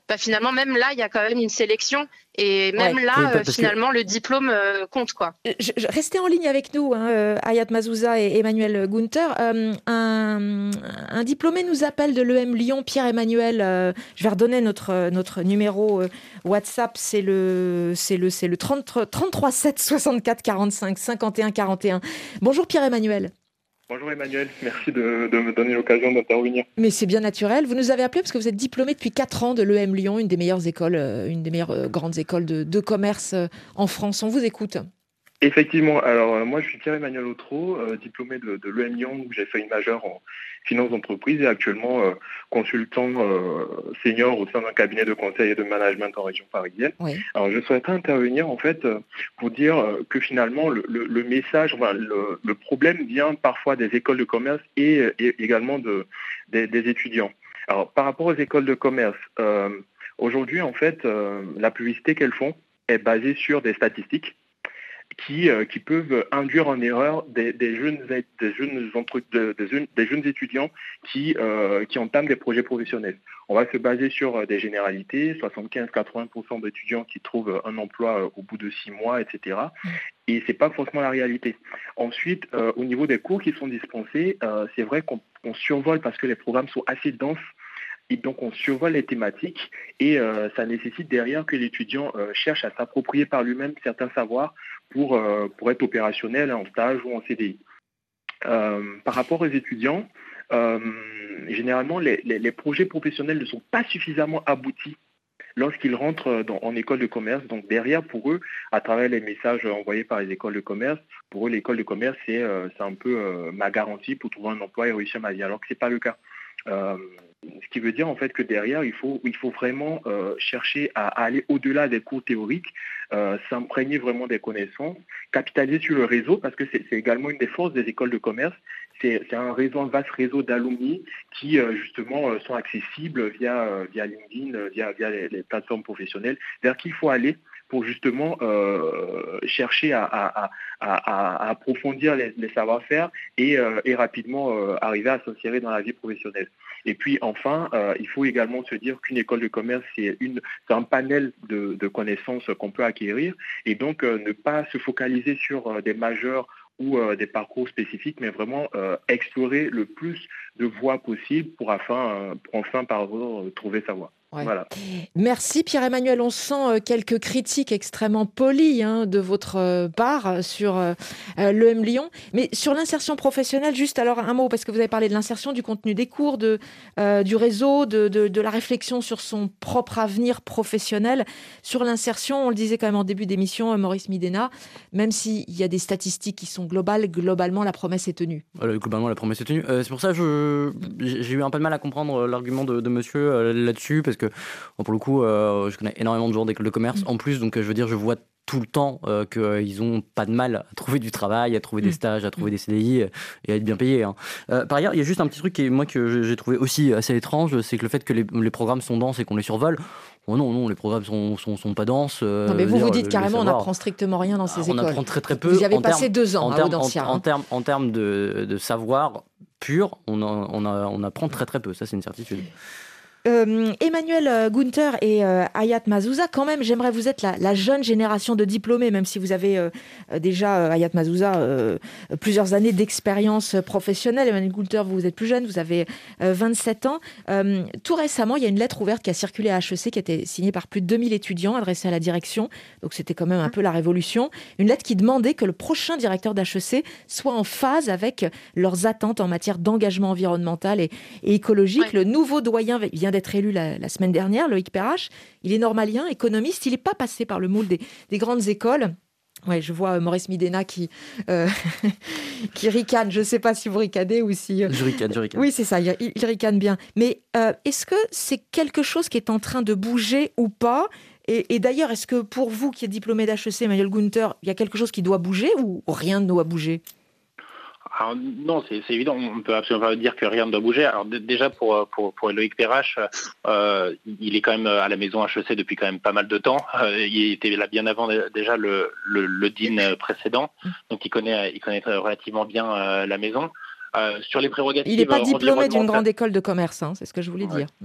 bah, finalement, même là, il y a quand même une sélection. Et même ouais. là, oui, euh, finalement, que... le diplôme euh, compte, quoi. Je, je, restez en ligne avec nous, hein, euh, Hayat Mazouza et Emmanuel Günther. Euh, un, un diplômé nous appelle de l'E M Lyon, Pierre-Emmanuel. Euh, je vais redonner notre, notre numéro euh, WhatsApp. C'est le, c'est le, c'est le trente-trois sept soixante-quatre quarante-cinq cinquante et un quarante et un. Bonjour Pierre-Emmanuel. Bonjour Emmanuel, merci de, de me donner l'occasion d'intervenir. Mais c'est bien naturel. Vous nous avez appelé parce que vous êtes diplômé depuis quatre ans de l'E M Lyon, une des meilleures écoles, une des meilleures euh, grandes écoles de, de commerce euh, en France. On vous écoute. Effectivement. Alors euh, moi je suis Pierre-Emmanuel Autreau, euh, diplômé de, de l'E M Lyon où j'ai fait une majeure en finance d'entreprise et actuellement euh, consultant euh, senior au sein d'un cabinet de conseil et de management en région parisienne. Oui. Alors je souhaiterais intervenir en fait euh, pour dire euh, que finalement le, le, le message, enfin, le, le problème vient parfois des écoles de commerce et, et également de, des, des étudiants. Alors par rapport aux écoles de commerce, euh, aujourd'hui en fait euh, la publicité qu'elles font est basée sur des statistiques qui, euh, qui peuvent induire en erreur des, des, jeunes, des, jeunes, entre, de, des, jeunes, des jeunes étudiants qui, euh, qui entament des projets professionnels. On va se baser sur des généralités, soixante-quinze à quatre-vingts pour cent d'étudiants qui trouvent un emploi au bout de six mois, et cetera. Et ce n'est pas forcément la réalité. Ensuite, euh, au niveau des cours qui sont dispensés, euh, c'est vrai qu'on on survole parce que les programmes sont assez denses. Et donc, on survole les thématiques et euh, ça nécessite derrière que l'étudiant euh, cherche à s'approprier par lui-même certains savoirs pour, euh, pour être opérationnel en stage ou en C D I. Euh, par rapport aux étudiants, euh, généralement, les, les, les projets professionnels ne sont pas suffisamment aboutis lorsqu'ils rentrent dans, en école de commerce. Donc, derrière, pour eux, à travers les messages envoyés par les écoles de commerce, pour eux, l'école de commerce, c'est, euh, c'est un peu euh, ma garantie pour trouver un emploi et réussir ma vie, alors que ce n'est pas le cas. Euh, ce qui veut dire en fait que derrière il faut, il faut vraiment euh, chercher à, à aller au-delà des cours théoriques, euh, s'imprégner vraiment des connaissances, capitaliser sur le réseau parce que c'est, c'est également une des forces des écoles de commerce. C'est, c'est un réseau, un vaste réseau d'alumni qui euh, justement euh, sont accessibles via, euh, via LinkedIn, via, via les, les plateformes professionnelles, vers qui il faut aller pour justement euh, chercher à, à, à, à, à approfondir les, les savoir-faire et, euh, et rapidement euh, arriver à s'insérer dans la vie professionnelle. Et puis enfin, euh, il faut également se dire qu'une école de commerce, c'est, une, c'est un panel de, de connaissances qu'on peut acquérir et donc euh, ne pas se focaliser sur euh, des majeurs ou euh, des parcours spécifiques, mais vraiment euh, explorer le plus de voies possibles pour, afin, euh, pour enfin parvenir euh, trouver sa voie. Ouais. Voilà. Merci Pierre-Emmanuel. On sent quelques critiques extrêmement polies hein, de votre part sur euh, l'E M Lyon. Mais sur l'insertion professionnelle, juste alors un mot, parce que vous avez parlé de l'insertion, du contenu des cours, de, euh, du réseau, de, de, de la réflexion sur son propre avenir professionnel. Sur l'insertion, on le disait quand même en début d'émission, Maurice Midena, même s'il y a des statistiques qui sont globales, globalement la promesse est tenue. Voilà, globalement la promesse est tenue. Euh, c'est pour ça que je, j'ai eu un peu de mal à comprendre l'argument de, de monsieur euh, là-dessus, parce que bon, pour le coup, euh, je connais énormément de gens d'école de commerce en plus, donc euh, je veux dire, je vois tout le temps euh, qu'ils euh, n'ont pas de mal à trouver du travail, à trouver des stages, à trouver des C D I et à être bien payés. Hein. Euh, par ailleurs, il y a juste un petit truc qui, moi, que j'ai trouvé aussi assez étrange, c'est que le fait que les, les programmes sont denses et qu'on les survole. Oh non, non, les programmes sont, sont, sont pas denses. Euh, non, mais vous, dire, vous dites le, carrément, le on n'apprend strictement rien dans ces on écoles. On apprend très très peu. Vous y avez en passé terme, deux ans en à terme, Audencia. En, hein. en termes en terme de, de savoir pur, on, a, on, a, on apprend très très peu. Ça, c'est une certitude. Euh, Emmanuel Günther et euh, Hayat Mazouza, quand même, j'aimerais vous être la, la jeune génération de diplômés, même si vous avez euh, déjà, euh, Hayat Mazouza, euh, plusieurs années d'expérience professionnelle. Emmanuel Günther, vous, vous êtes plus jeune, vous avez euh, vingt-sept ans. Euh, tout récemment, il y a une lettre ouverte qui a circulé à H E C, qui a été signée par plus de deux mille étudiants, adressée à la direction. Donc c'était quand même un peu la révolution. Une lettre qui demandait que le prochain directeur d'H E C soit en phase avec leurs attentes en matière d'engagement environnemental et, et écologique. Ouais. Le nouveau doyen vient d'être élu la, la semaine dernière, Loïc Perrache. Il est normalien, économiste. Il n'est pas passé par le moule des, des grandes écoles. Ouais, je vois Maurice Midena qui, euh, qui ricane. Je ne sais pas si vous ricanez ou si... Je ricane, je ricane. Oui, c'est ça, il, il ricane bien. Mais euh, est-ce que c'est quelque chose qui est en train de bouger ou pas ? Et, et d'ailleurs, est-ce que pour vous qui êtes diplômé d'H E C, Emmanuel Günther, il y a quelque chose qui doit bouger ou rien ne doit bouger ? Alors, non, c'est, c'est évident, on ne peut absolument pas dire que rien ne doit bouger. Alors d- déjà pour, pour, pour Loïc Perrache, euh, il est quand même à la maison H E C depuis quand même pas mal de temps. Euh, il était là bien avant déjà le, le, le dean précédent, donc il connaît, il connaît relativement bien euh, la maison. Euh, sur les prérogatives, il n'est pas diplômé d'une grande école de commerce, hein, c'est ce que je voulais ouais. dire. Mmh.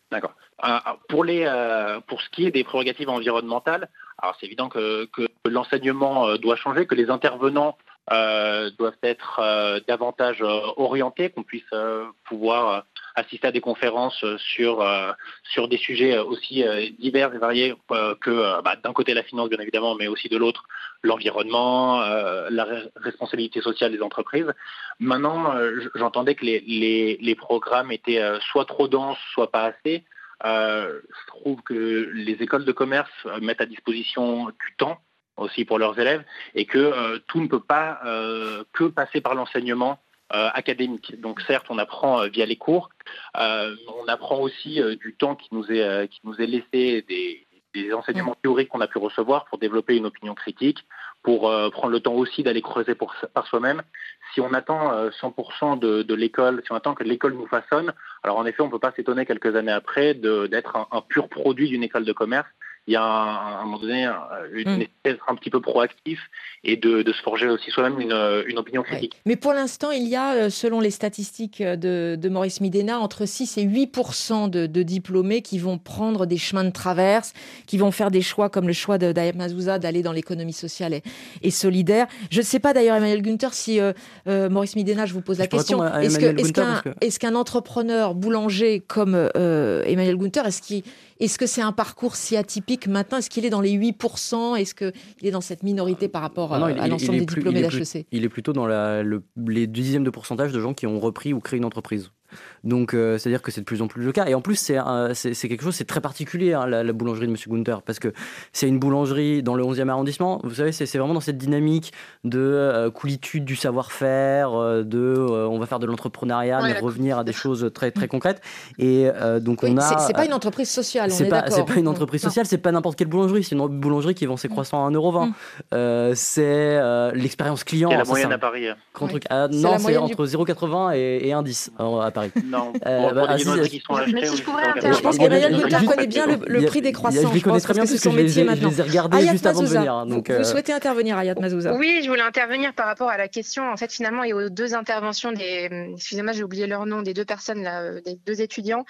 D'accord. Euh, pour, les, euh, pour ce qui est des prérogatives environnementales, alors c'est évident que, que l'enseignement doit changer, que les intervenants euh, doivent être euh, davantage euh, orientés, qu'on puisse euh, pouvoir euh, assister à des conférences sur, euh, sur des sujets aussi euh, divers et variés euh, que euh, bah, d'un côté la finance bien évidemment, mais aussi de l'autre l'environnement, euh, la re- responsabilité sociale des entreprises. Maintenant, euh, j'entendais que les, les, les programmes étaient euh, soit trop denses, soit pas assez. Euh, je trouve que les écoles de commerce mettent à disposition du temps aussi pour leurs élèves et que euh, tout ne peut pas euh, que passer par l'enseignement euh, académique. Donc certes, on apprend euh, via les cours, euh, on apprend aussi euh, du temps qui nous est, euh, qui nous est laissé, des, des enseignements théoriques qu'on a pu recevoir pour développer une opinion critique, pour euh, prendre le temps aussi d'aller creuser pour, par soi-même. Si on attend euh, cent pour cent de, de l'école, si on attend que l'école nous façonne, alors en effet, on ne peut pas s'étonner quelques années après de, d'être un, un pur produit d'une école de commerce. Il y a un, à un moment donné une Mm. nécessité d'être un petit peu proactif et de, de se forger aussi soi-même une, une opinion critique. Ouais. Mais pour l'instant, il y a, euh, selon les statistiques de, de Maurice Midena, entre six et huit pour cent de, de diplômés qui vont prendre des chemins de traverse, qui vont faire des choix comme le choix de d'Ayat Mazouza d'aller dans l'économie sociale et, et solidaire. Je ne sais pas d'ailleurs, Emmanuel Günther, si euh, euh, Maurice Midena, je vous pose la Je peux question, répondre à est-ce, que, Emmanuel est-ce, Günther, qu'un, parce que- est-ce qu'un entrepreneur boulanger comme euh, Emmanuel Günther, est-ce, qu'il, est-ce que c'est un parcours si atypique maintenant? Est-ce qu'il est dans les huit pour cent? Est-ce qu'il est dans cette minorité par rapport Ah non, euh, il- à il- l'ensemble il est des plus- diplômés il est plus- d'H E C? Il est plutôt dans la, le- les dixièmes de pourcentage de gens qui ont repris ou créé une entreprise. Donc, euh, c'est-à-dire que c'est de plus en plus le cas. Et en plus, c'est, un- c'est, c'est quelque chose, c'est très particulier, hein, la, la boulangerie de Monsieur Günther, parce que c'est une boulangerie dans le onzième arrondissement. Vous savez, c'est, c'est vraiment dans cette dynamique de euh, coolitude du savoir-faire, euh, de euh, on va faire de l'entrepreneuriat, Ouais, mais la revenir à des choses très, très concrètes. Et euh, donc, Oui, on a. c'est, c'est pas une entreprise sociale, on C'est est pas, d'accord. c'est pas une entreprise Non. sociale, c'est pas n'importe quelle boulangerie, c'est une boulangerie qui vend ses croissants à un euro vingt. Mm. Euh, c'est euh, l'expérience client. C'est la ça, moyenne c'est un à Paris. grand Oui. truc. Ah, C'est non, la c'est moyenne entre zéro virgule quatre-vingts et, et un virgule dix euh, à Paris. Non, Euh, pour, bah, pour les Aziz, viennoiseries qui sont achetées. Mais si je oui, pourrais c'est intervenir. Je pense Il y a- qu'Emmanuel il y a- Günther juste- connaît bien le, le il y a- prix des il y a- croissants. Je les Je pense, connais très parce bien que c'est parce son que je les métier ai- je maintenant. les ai regardés Ayat juste avant de Mazouza, venir. Donc, vous, vous euh, souhaitez intervenir, Ayat Mazouza? Oui, je voulais intervenir par rapport à la question, en fait, finalement, et aux deux interventions des, excusez-moi, j'ai oublié leur nom, des deux personnes, là, euh, des deux étudiants,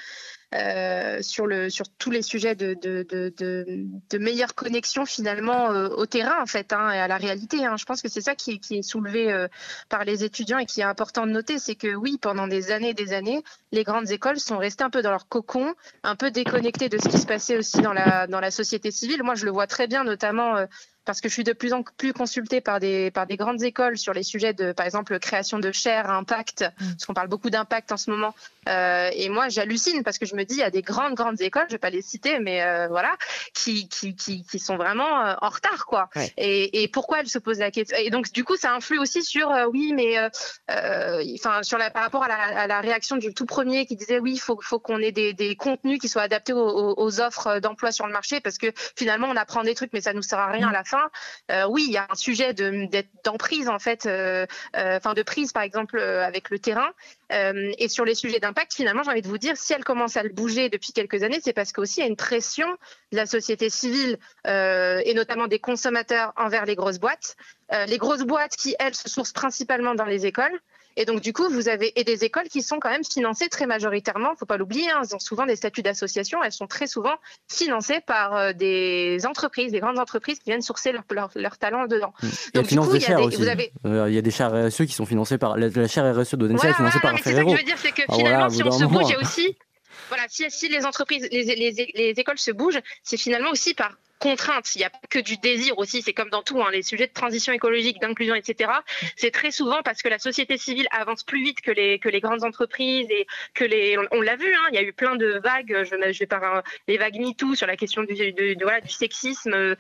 euh, sur, le, sur tous les sujets de, de, de, de, de meilleure connexion, finalement, euh, au terrain, en fait, hein, et à la réalité. Hein. Je pense que c'est ça qui, qui est soulevé euh, par les étudiants et qui est important de noter, c'est que oui, pendant des années et des années, les grandes écoles sont restées un peu dans leur cocon, un peu déconnectées de ce qui se passait aussi dans la, dans la société civile. Moi, je le vois très bien, notamment euh, parce que je suis de plus en plus consultée par des, par des grandes écoles sur les sujets de, par exemple, création de chaires, impact, parce qu'on parle beaucoup d'impact en ce moment. Euh, et moi, j'hallucine parce que je me dis, il y a des grandes, grandes écoles, je ne vais pas les citer, mais euh, voilà, qui, qui, qui, qui sont vraiment euh, en retard, quoi. Ouais. Et, et pourquoi elles se posent la question? Et donc, du coup, ça influe aussi sur, euh, oui, mais, euh, euh, enfin, sur la, par rapport à la, à la réaction du tout premier qui disait, oui, il faut, faut qu'on ait des, des contenus qui soient adaptés aux, aux, aux offres d'emploi sur le marché parce que finalement, on apprend des trucs, mais ça ne nous sert à rien à la fin. Euh, oui, il y a un sujet de, d'être, d'emprise, en fait, euh, euh, enfin, de prise, par exemple, euh, avec le terrain. Euh, et sur les sujets d'impact, finalement, j'ai envie de vous dire, si elle commence à le bouger depuis quelques années, c'est parce qu'aussi il y a une pression de la société civile euh, et notamment des consommateurs envers les grosses boîtes. Euh, les grosses boîtes qui, elles, se sourcent principalement dans les écoles. Et donc, du coup, vous avez et des écoles qui sont quand même financées très majoritairement, il ne faut pas l'oublier, hein, elles ont souvent des statuts d'association, elles sont très souvent financées par euh, des entreprises, des grandes entreprises qui viennent sourcer leur, leur, leur talent dedans. Et Donc, elle du finance coup, des il y a chaires des, aussi. vous avez... Euh, Il y a des chaires R S E qui sont financées par. La, la chaire R S E d'Odense Voilà, est financée voilà, par mais c'est ça que Ferrero. je veux dire, c'est que Ah, finalement, voilà, au si bout on d'un se bouge, moment. il y a aussi... Voilà, si, si les entreprises, les, les, les écoles se bougent, c'est finalement aussi par contrainte. Il n'y a pas que du désir aussi, c'est comme dans tout, hein, les sujets de transition écologique, d'inclusion, et cetera. C'est très souvent parce que la société civile avance plus vite que les, que les grandes entreprises et que les... On, on l'a vu, hein, il y a eu plein de vagues, je, je vais par un, les vagues MeToo sur la question du, de, de, voilà, du sexisme, euh,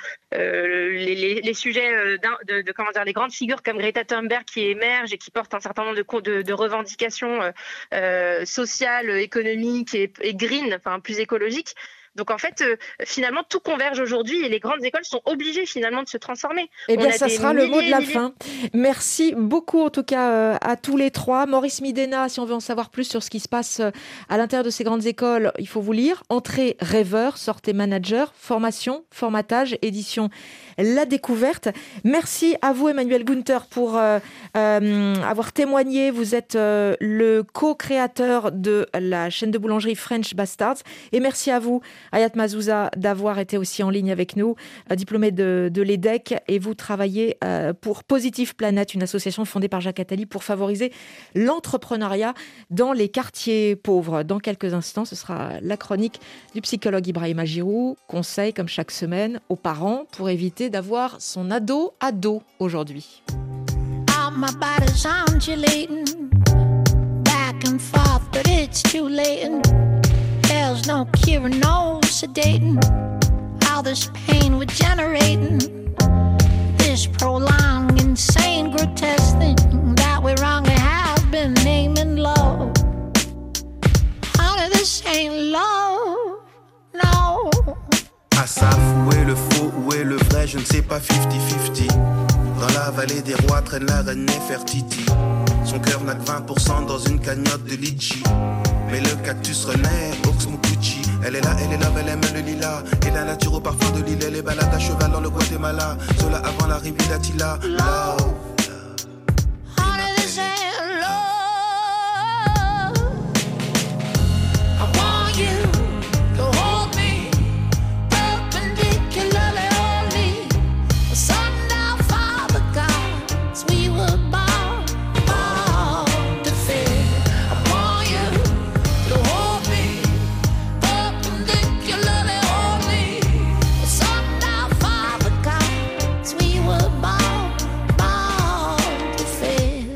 les, les, les sujets de, de, comment dire, les grandes figures comme Greta Thunberg qui émergent et qui portent un certain nombre de, de, de revendications euh, sociales, économiques et, et green, enfin plus écologiques. Donc en fait, euh, finalement, tout converge aujourd'hui et les grandes écoles sont obligées finalement de se transformer. Eh bien, On a ça des sera le mot de la milliers- fin. Merci beaucoup en tout cas euh, à tous les trois. Maurice Midena, si on veut en savoir plus sur ce qui se passe euh, à l'intérieur de ces grandes écoles, il faut vous lire. Entrée rêveur, sortez manager, formation, formatage, édition La Découverte. Merci à vous Emmanuel Günther pour euh, euh, avoir témoigné. Vous êtes euh, le co-créateur de la chaîne de boulangerie French Bastards. Et merci à vous Hayat Mazouza d'avoir été aussi en ligne avec nous, euh, diplômé de, de l'E D E C, et vous travaillez euh, pour Positive Planet, une association fondée par Jacques Attali pour favoriser l'entrepreneuriat dans les quartiers pauvres. Dans quelques instants, ce sera la chronique du psychologue Ibrahima Giroud, conseil comme chaque semaine aux parents pour éviter d'avoir son ado à dos aujourd'hui. All my body's undulating, back and forth, but it's too late. There's no cure, no sedating. All this pain we're generating, this prolonged, insane, grotesque thing that we wrongly have been naming love. Honey, this ain't love, no. Assaf, où est le faux, où est le vrai, je ne sais pas, cinquante cinquante. Dans la vallée des rois traîne la reine Nefertiti. Son cœur n'a que vingt pour cent dans une cagnotte de litchi. Mais le cactus renaît, Oxmokuchi. Elle est là, elle est là, elle aime le lilas. Et la nature au parfum de l'île, elle est balade à cheval dans le Guatemala. Cela avant l'arrivée d'Attila. Love. Honey, this ain't love. I want you to hold me perpendicularly only. Sundown, Father God, we were born, born to fear. I want you to hold me perpendicularly only. Sundown, Father God, we were born, born to fear.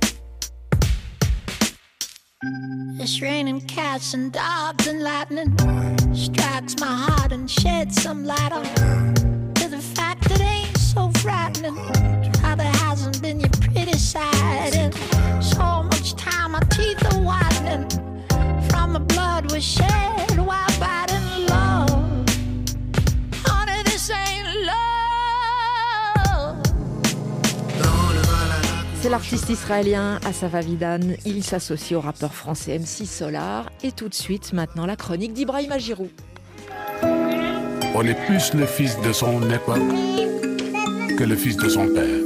It's raining cats and dogs and lightning strikes my heart and sheds some light on to the fact that ain't so frightening. How there hasn't been your pretty side in so much time. My teeth are whitening from the blood was shed while biting love. Honey, this ain't love. C'est l'artiste israélien Asaf Avidan. Il s'associe au rappeur français M C Solar. Et tout de suite, maintenant, la chronique d'Ibrahima Giroud. On est plus le fils de son époque que le fils de son père.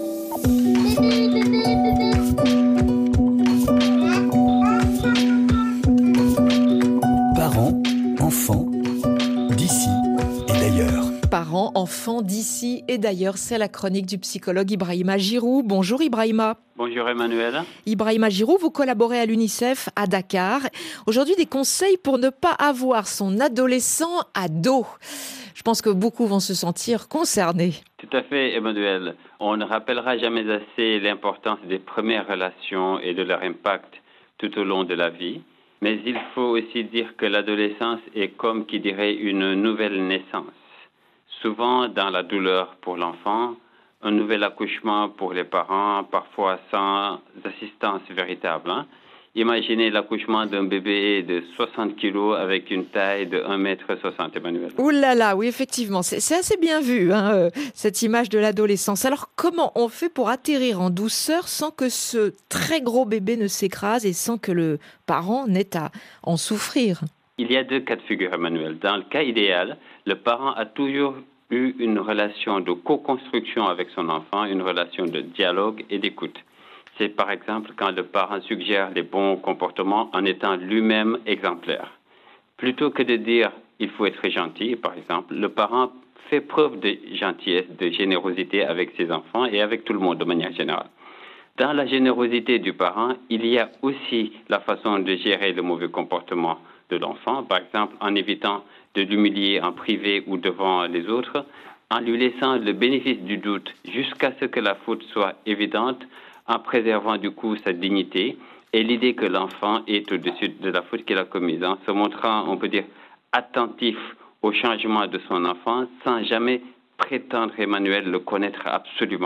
Parents, enfants, d'ici et d'ailleurs. Parents, enfants d'ici et d'ailleurs, c'est la chronique du psychologue Ibrahima Giroud. Bonjour Ibrahima. Bonjour Emmanuel. Ibrahima Giroud, vous collaborez à l'UNICEF à Dakar. Aujourd'hui, des conseils pour ne pas avoir son adolescent à dos. Je pense que beaucoup vont se sentir concernés. Tout à fait Emmanuel. On ne rappellera jamais assez l'importance des premières relations et de leur impact tout au long de la vie. Mais il faut aussi dire que l'adolescence est comme qui dirait une nouvelle naissance. Souvent dans la douleur pour l'enfant, un nouvel accouchement pour les parents, parfois sans assistance véritable. Hein. Imaginez l'accouchement d'un bébé de soixante kilos avec une taille de un mètre soixante, Emmanuel. Ouh là là, oui, effectivement, c'est, c'est assez bien vu, hein, euh, cette image de l'adolescence. Alors, comment on fait pour atterrir en douceur sans que ce très gros bébé ne s'écrase et sans que le parent n'ait à en souffrir ? Il y a deux cas de figure, Emmanuel. Dans le cas idéal, le parent a toujours eu une relation de co-construction avec son enfant, une relation de dialogue et d'écoute. C'est par exemple quand le parent suggère les bons comportements en étant lui-même exemplaire. Plutôt que de dire « il faut être gentil », par exemple, le parent fait preuve de gentillesse, de générosité avec ses enfants et avec tout le monde de manière générale. Dans la générosité du parent, il y a aussi la façon de gérer le mauvais comportement de l'enfant, par exemple en évitant de l'humilier en privé ou devant les autres, en lui laissant le bénéfice du doute jusqu'à ce que la faute soit évidente, en préservant du coup sa dignité et l'idée que l'enfant est au-dessus de la faute qu'il a commise, en se montrant, on peut dire, attentif au changement de son enfant sans jamais prétendre, Emmanuel, le connaître absolument.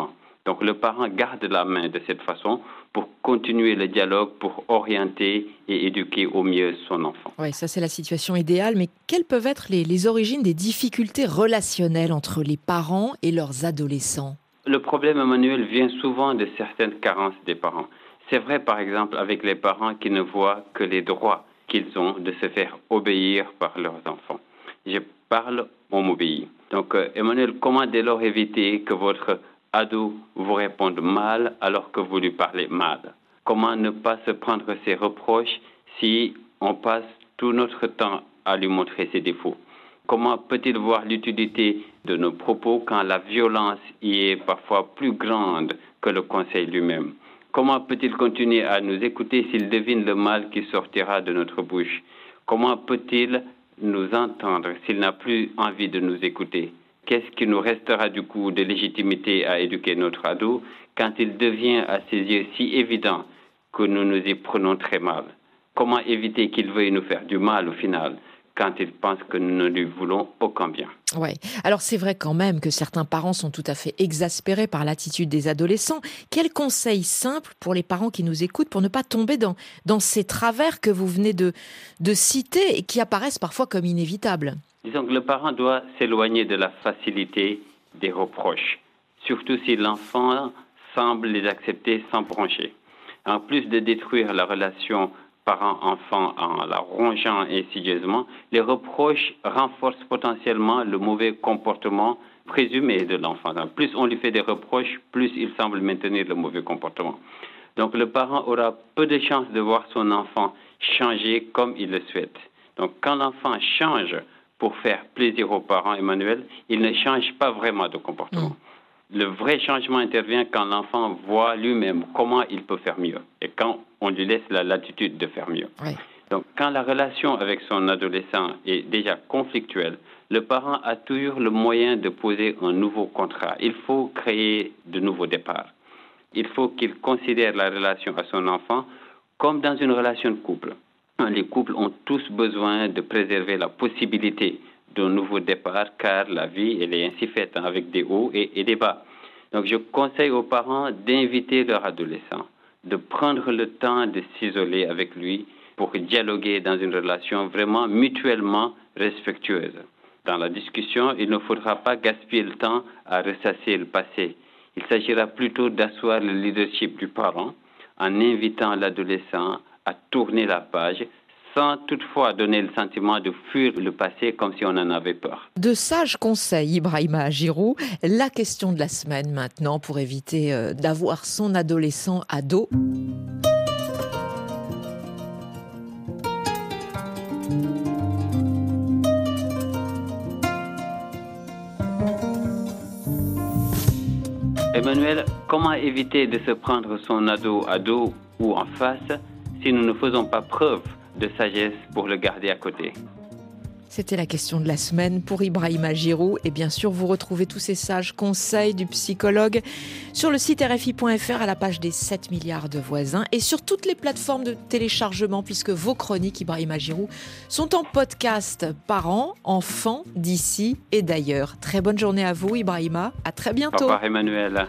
Donc le parent garde la main de cette façon pour continuer le dialogue, pour orienter et éduquer au mieux son enfant. Oui, ça c'est la situation idéale, mais quelles peuvent être les, les origines des difficultés relationnelles entre les parents et leurs adolescents ? Le problème, Emmanuel, vient souvent de certaines carences des parents. C'est vrai, par exemple, avec les parents qui ne voient que les droits qu'ils ont de se faire obéir par leurs enfants. Je parle, on m'obéit. Donc, euh, Emmanuel, comment dès lors éviter que votre ado vous réponde mal alors que vous lui parlez mal? Comment ne pas se prendre ses reproches si on passe tout notre temps à lui montrer ses défauts? Comment peut-il voir l'utilité de nos propos quand la violence y est parfois plus grande que le conseil lui-même? Comment peut-il continuer à nous écouter s'il devine le mal qui sortira de notre bouche? Comment peut-il nous entendre s'il n'a plus envie de nous écouter? Qu'est-ce qui nous restera du coup de légitimité à éduquer notre ado quand il devient à ses yeux si évident que nous nous y prenons très mal? Comment éviter qu'il veuille nous faire du mal au final quand il pense que nous ne lui voulons aucun bien? Oui. Alors c'est vrai quand même que certains parents sont tout à fait exaspérés par l'attitude des adolescents. Quel conseil simple pour les parents qui nous écoutent pour ne pas tomber dans, dans ces travers que vous venez de, de citer et qui apparaissent parfois comme inévitables? Disons que le parent doit s'éloigner de la facilité des reproches, surtout si l'enfant semble les accepter sans broncher. En plus de détruire la relation parent-enfant en la rongeant insidieusement, les reproches renforcent potentiellement le mauvais comportement présumé de l'enfant. Plus on lui fait des reproches, plus il semble maintenir le mauvais comportement. Donc le parent aura peu de chances de voir son enfant changer comme il le souhaite. Donc quand l'enfant change pour faire plaisir aux parents, Emmanuel, il ne change pas vraiment de comportement. Mmh. Le vrai changement intervient quand l'enfant voit lui-même comment il peut faire mieux et quand on lui laisse la latitude de faire mieux. Oui. Donc, quand la relation avec son adolescent est déjà conflictuelle, le parent a toujours le moyen de poser un nouveau contrat. Il faut créer de nouveaux départs. Il faut qu'il considère la relation à son enfant comme dans une relation de couple. Les couples ont tous besoin de préserver la possibilité d'un nouveau départ, car la vie, elle est ainsi faite, hein, avec des hauts et, et des bas. Donc, je conseille aux parents d'inviter leur adolescent, de prendre le temps de s'isoler avec lui pour dialoguer dans une relation vraiment mutuellement respectueuse. Dans la discussion, il ne faudra pas gaspiller le temps à ressasser le passé. Il s'agira plutôt d'asseoir le leadership du parent en invitant l'adolescent à tourner la page, sans toutefois donner le sentiment de fuir le passé comme si on en avait peur. De sages conseils, Ibrahima Giroux. La question de la semaine maintenant pour éviter euh, d'avoir son adolescent à dos. Emmanuel, comment éviter de se prendre son ado à dos ou en face si nous ne faisons pas preuve de sagesse pour le garder à côté? C'était la question de la semaine pour Ibrahima Giroux. Et bien sûr, vous retrouvez tous ces sages conseils du psychologue sur le site R F I point F R à la page des sept milliards de voisins et sur toutes les plateformes de téléchargement puisque vos chroniques, Ibrahima Giroux, sont en podcast parents, enfants d'ici et d'ailleurs. Très bonne journée à vous, Ibrahima. À très bientôt. Au revoir, Emmanuel.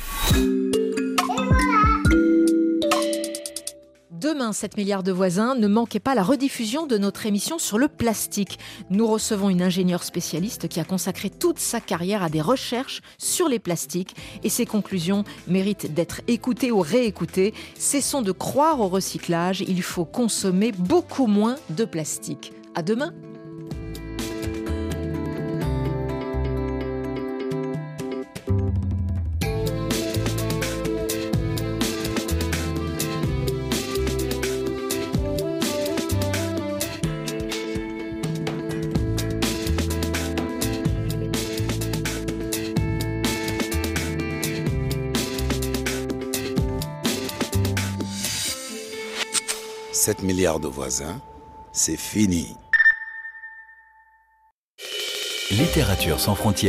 Demain, sept milliards de voisins, ne manquez pas la rediffusion de notre émission sur le plastique. Nous recevons une ingénieure spécialiste qui a consacré toute sa carrière à des recherches sur les plastiques et ses conclusions méritent d'être écoutées ou réécoutées. Cessons de croire au recyclage, il faut consommer beaucoup moins de plastique. À demain. sept milliards de voisins, c'est fini. Littérature sans frontières.